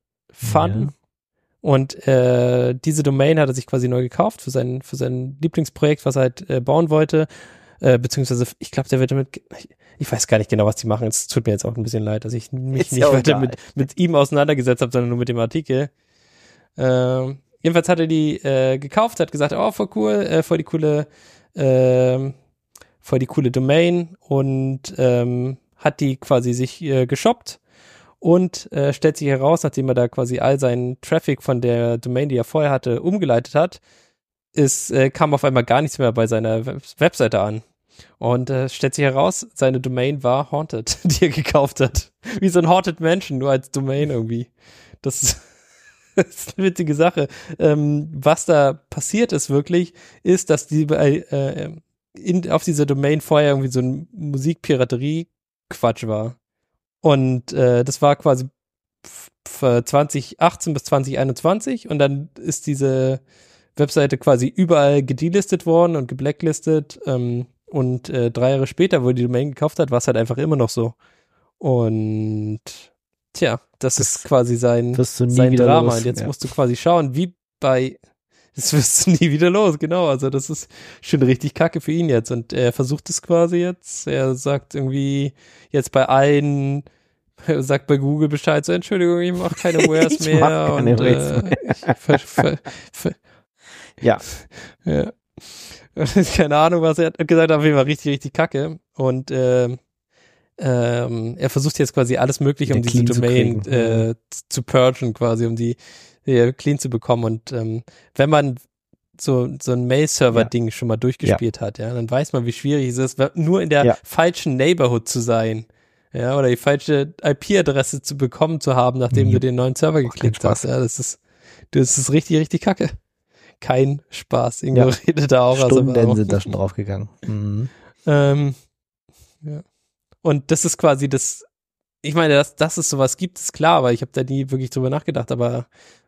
und diese Domain hat er sich quasi neu gekauft für sein Lieblingsprojekt, was er halt bauen wollte. Beziehungsweise, ich glaube, der wird damit, ich weiß gar nicht genau, was die machen. Es tut mir jetzt auch ein bisschen leid, dass ich mich nicht weiter mit ihm auseinandergesetzt habe, sondern nur mit dem Artikel. Jedenfalls hat er die gekauft, hat gesagt, oh, voll cool, voll die coole Domain und hat die quasi sich geshoppt und stellt sich heraus, nachdem er da quasi all seinen Traffic von der Domain, die er vorher hatte, umgeleitet hat, kam auf einmal gar nichts mehr bei seiner Webseite an. Und stellt sich heraus, seine Domain war Haunted, die er gekauft hat. Wie so ein Haunted Mansion, nur als Domain irgendwie. Das ist eine witzige Sache. Was da passiert ist wirklich, ist, dass die auf dieser Domain vorher irgendwie so ein Musikpiraterie-Quatsch war. Und das war quasi 2018 bis 2021 und dann ist diese Webseite quasi überall gedelistet worden und geblacklistet und 3 Jahre später, wo er die Domain gekauft hat, war es halt einfach immer noch so. Und tja, das ist quasi sein Drama. Los. Und jetzt musst du quasi schauen, das wirst du nie wieder los, genau. Also das ist schon richtig kacke für ihn jetzt. Und er versucht es quasi jetzt. Er sagt irgendwie jetzt sagt bei Google Bescheid, so Entschuldigung, ich mache keine Wares mehr. Mach keine Wares mehr. Ja. Keine Ahnung, was er hat gesagt, auf jeden Fall richtig, richtig kacke. Und er versucht jetzt quasi alles Mögliche, um diese Domain zu purgen, quasi, um die clean zu bekommen. Und wenn man so ein Mail-Server-Ding schon mal durchgespielt hat, ja, dann weiß man, wie schwierig es ist, nur in der falschen Neighborhood zu sein. Ja, oder die falsche IP-Adresse zu haben, nachdem du den neuen Server geklickt hast. Ja, das ist richtig, richtig kacke. Kein Spaß. Ingo redet da auch. Stunden sind da schon draufgegangen. Mhm. Ja. Und das ist quasi ich meine, dass es sowas gibt, ist klar, aber ich habe da nie wirklich drüber nachgedacht, aber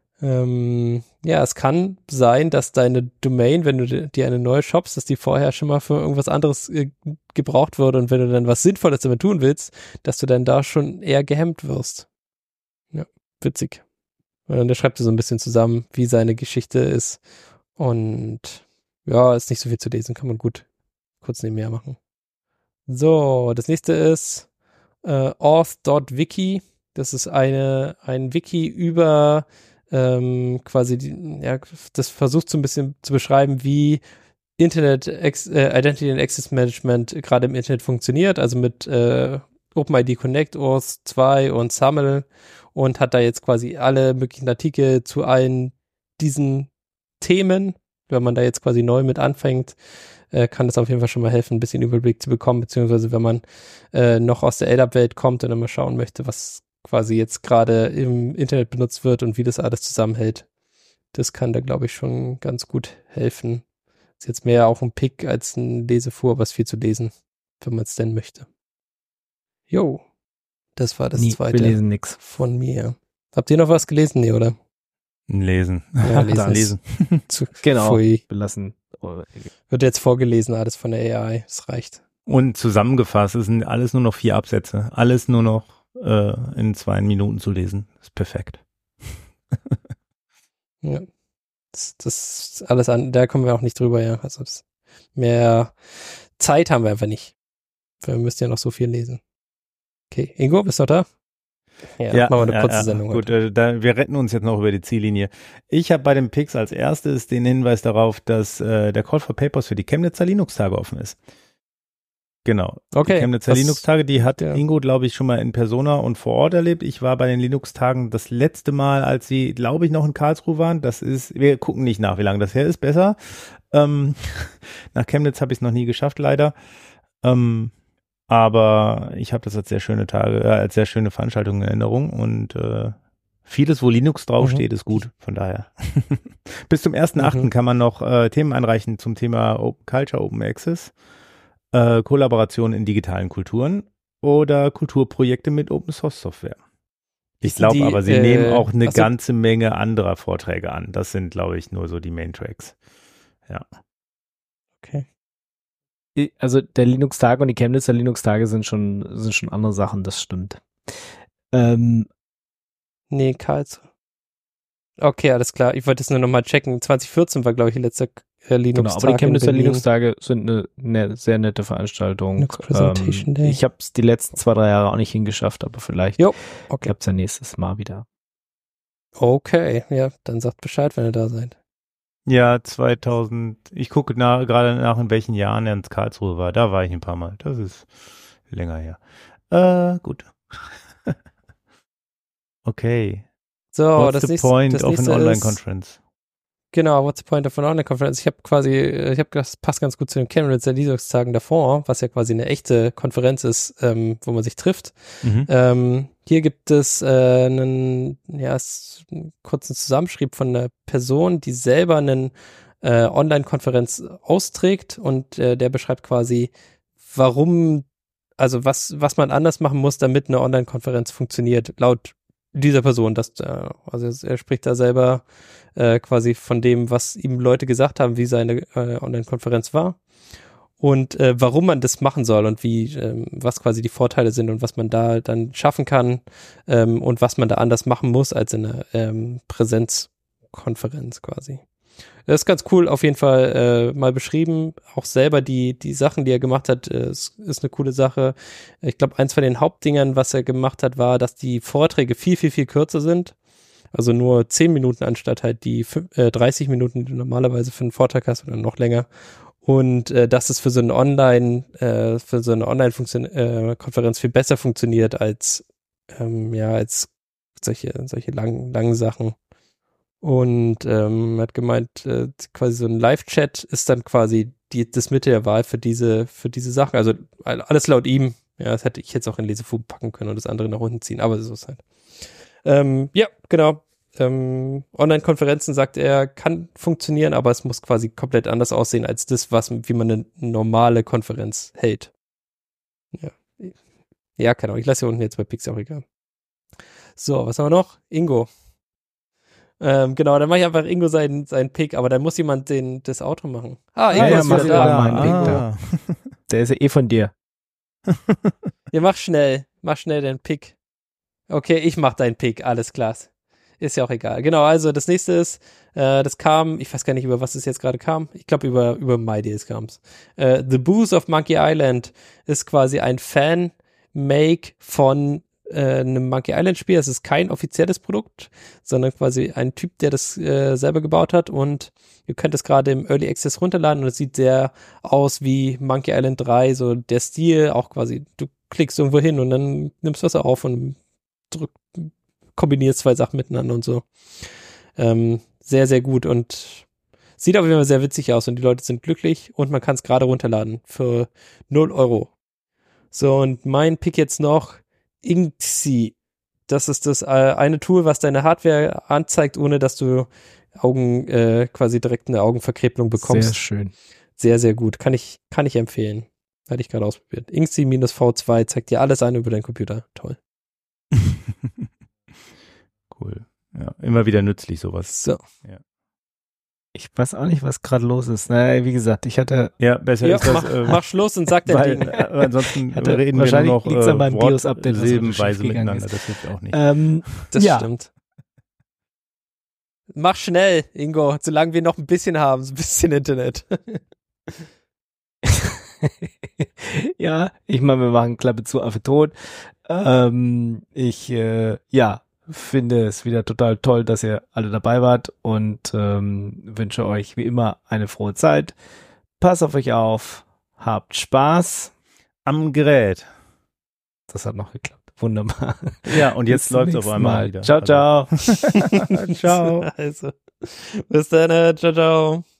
es kann sein, dass deine Domain, wenn du dir eine neue shoppst, dass die vorher schon mal für irgendwas anderes gebraucht wurde und wenn du dann was Sinnvolles damit tun willst, dass du dann da schon eher gehemmt wirst. Ja, witzig. Und der schreibt so ein bisschen zusammen, wie seine Geschichte ist und ja, ist nicht so viel zu lesen, kann man gut kurz nebenher machen. So, das nächste ist auth.wiki. Das ist ein Wiki über quasi, das versucht so ein bisschen zu beschreiben, wie Identity and Access Management gerade im Internet funktioniert, also mit OpenID Connect, OAuth 2 und SAML und hat da jetzt quasi alle möglichen Artikel zu allen diesen Themen. Wenn man da jetzt quasi neu mit anfängt, kann das auf jeden Fall schon mal helfen, ein bisschen Überblick zu bekommen, beziehungsweise wenn man noch aus der LDAP-Welt kommt und dann mal schauen möchte, was quasi jetzt gerade im Internet benutzt wird und wie das alles zusammenhält. Das kann da, glaube ich, schon ganz gut helfen. Ist jetzt mehr auch ein Pick als ein Lesefuhr, aber ist viel zu lesen, wenn man es denn möchte. Jo, das war das zweite wir lesen nix. Von mir. Habt ihr noch was gelesen? Nee, oder? Lesen. Ja, lesen. Lesen. Genau, Pfui. belassen. Wird jetzt vorgelesen, alles von der AI. Es reicht. Und zusammengefasst, es sind alles nur noch 4 Absätze. Alles nur noch in 2 Minuten zu lesen. Ist perfekt. Ja. Das ist alles an, da kommen wir auch nicht drüber, ja. Also mehr Zeit haben wir einfach nicht. Wir müssen ja noch so viel lesen. Okay, Ingo, bist du noch da? Ja, machen wir eine kurze Sendung. Gut, wir retten uns jetzt noch über die Ziellinie. Ich habe bei den Picks als erstes den Hinweis darauf, dass der Call for Papers für die Chemnitzer Linux-Tage offen ist. Genau. Okay. Die Chemnitzer Linux-Tage, die hat Ingo, glaube ich, schon mal in Persona und vor Ort erlebt. Ich war bei den Linux-Tagen das letzte Mal, als sie, glaube ich, noch in Karlsruhe waren. Wir gucken nicht nach, wie lange das her ist, besser. Nach Chemnitz habe ich es noch nie geschafft, leider. Aber ich habe das als sehr schöne Tage, als sehr schöne Veranstaltung in Erinnerung und vieles, wo Linux draufsteht, ist gut, von daher. Bis zum 1.8. kann man noch Themen einreichen zum Thema Open Culture, Open Access, Kollaboration in digitalen Kulturen oder Kulturprojekte mit Open Source Software. Ich glaube aber, sie nehmen auch eine ganze Menge anderer Vorträge an. Das sind, glaube ich, nur so die Main Tracks. Ja. Okay. Also der Linux-Tag und die Chemnitzer Linux-Tage sind schon andere Sachen, das stimmt. Nee, Karlsruhe. Okay, alles klar. Ich wollte es nur nochmal checken. 2014 war, glaube ich, die letzte Linux-Tag. Genau, aber die Chemnitzer Linux-Tage sind eine sehr nette Veranstaltung. Linux Presentation Day. Ich habe es die letzten 2-3 Jahre auch nicht hingeschafft, aber vielleicht klappt es ja nächstes Mal wieder. Okay, ja, dann sagt Bescheid, wenn ihr da seid. Ja, 2000, ich gucke gerade nach, in welchen Jahren er ins Karlsruhe war. Da war ich ein paar Mal. Das ist länger her. Gut. Okay. So, what's the point of an online conference? Genau, what's the point of an online conference? Ich habe gedacht, das passt ganz gut zu den Chemnitzer Linux-Tagen davor, was ja quasi eine echte Konferenz ist, wo man sich trifft. Hier gibt es einen kurzen Zusammenschrieb von einer Person, die selber eine Online-Konferenz austrägt und der beschreibt quasi, warum, also was man anders machen muss, damit eine Online-Konferenz funktioniert, laut dieser Person. Also er spricht da selber quasi von dem, was ihm Leute gesagt haben, wie seine Online-Konferenz war und warum man das machen soll und was quasi die Vorteile sind und was man da dann schaffen kann und was man da anders machen muss als in einer Präsenzkonferenz quasi. Das ist ganz cool, auf jeden Fall mal beschrieben. Auch selber die Sachen, die er gemacht hat, ist eine coole Sache. Ich glaube, eins von den Hauptdingern, was er gemacht hat, war, dass die Vorträge viel, viel, viel kürzer sind. Also nur 10 Minuten anstatt halt die 30 Minuten, die du normalerweise für einen Vortrag hast oder noch länger. Und dass es für so eine Online-Konferenz viel besser funktioniert als solche langen Sachen. Und hat gemeint, quasi so ein Live-Chat ist dann quasi das Mittel der Wahl für diese Sachen. Also alles laut ihm. Ja, das hätte ich jetzt auch in Lesefugen packen können und das andere nach unten ziehen, aber so ist halt. Ja, genau. Online-Konferenzen, sagt er, kann funktionieren, aber es muss quasi komplett anders aussehen als das, wie man eine normale Konferenz hält. Ja, keine Ahnung. Ich lasse hier unten jetzt bei Pix auch egal. So, was haben wir noch? Ingo. Genau, dann mache ich einfach Ingo seinen Pick, aber dann muss jemand das Outro machen. Ingo ist wieder da. Mein Pick da. Der ist ja eh von dir. Ja, mach schnell den Pick. Okay, ich mach deinen Pick, alles klar. Ist ja auch egal. Genau, also das nächste ist, das kam, ich weiß gar nicht, über was es jetzt gerade kam. Ich glaube, über MyDays kam es. The Booze of Monkey Island ist quasi ein Fan-Make von einem Monkey Island Spiel. Es ist kein offizielles Produkt, sondern quasi ein Typ, der das selber gebaut hat und ihr könnt es gerade im Early Access runterladen und es sieht sehr aus wie Monkey Island 3, so der Stil, auch quasi, du klickst irgendwo hin und dann nimmst du was auf und kombinierst 2 Sachen miteinander und so. Sehr, sehr gut und sieht auf jeden Fall sehr witzig aus und die Leute sind glücklich und man kann es gerade runterladen für 0 €. So, und mein Pick jetzt noch Inksy. Das ist das eine Tool, was deine Hardware anzeigt, ohne dass du quasi direkt eine Augenverkrebelung bekommst. Sehr schön. Sehr, sehr gut. Kann ich empfehlen. Hatte ich gerade ausprobiert. Inksy-V2 zeigt dir alles an über deinen Computer. Toll. Cool. Ja, immer wieder nützlich sowas. So. Ja. Ich weiß auch nicht, was gerade los ist. Naja, wie gesagt, ich hatte Ja, besser Ja, ist das. mach Schluss und sag dein weil, Ding. ansonsten hatte- reden wir wahrscheinlich nur noch liegt's an meinem BIOS-Update, was heute silbenweise schiefgegangen miteinander. ist. Das hilft auch nicht. Das ja. stimmt. Mach schnell, Ingo, solange wir noch ein bisschen haben, so ein bisschen Internet. Ja, ich meine, wir machen Klappe zu, Affe tot. Ich finde es wieder total toll, dass ihr alle dabei wart und wünsche euch wie immer eine frohe Zeit. Passt auf euch auf, habt Spaß. Am Gerät. Das hat noch geklappt. Wunderbar. Ja, und jetzt Bis zum läuft es auf nächsten einmal Mal. wieder. Ciao, ciao. Ciao. Also, bis dann, ciao, ciao.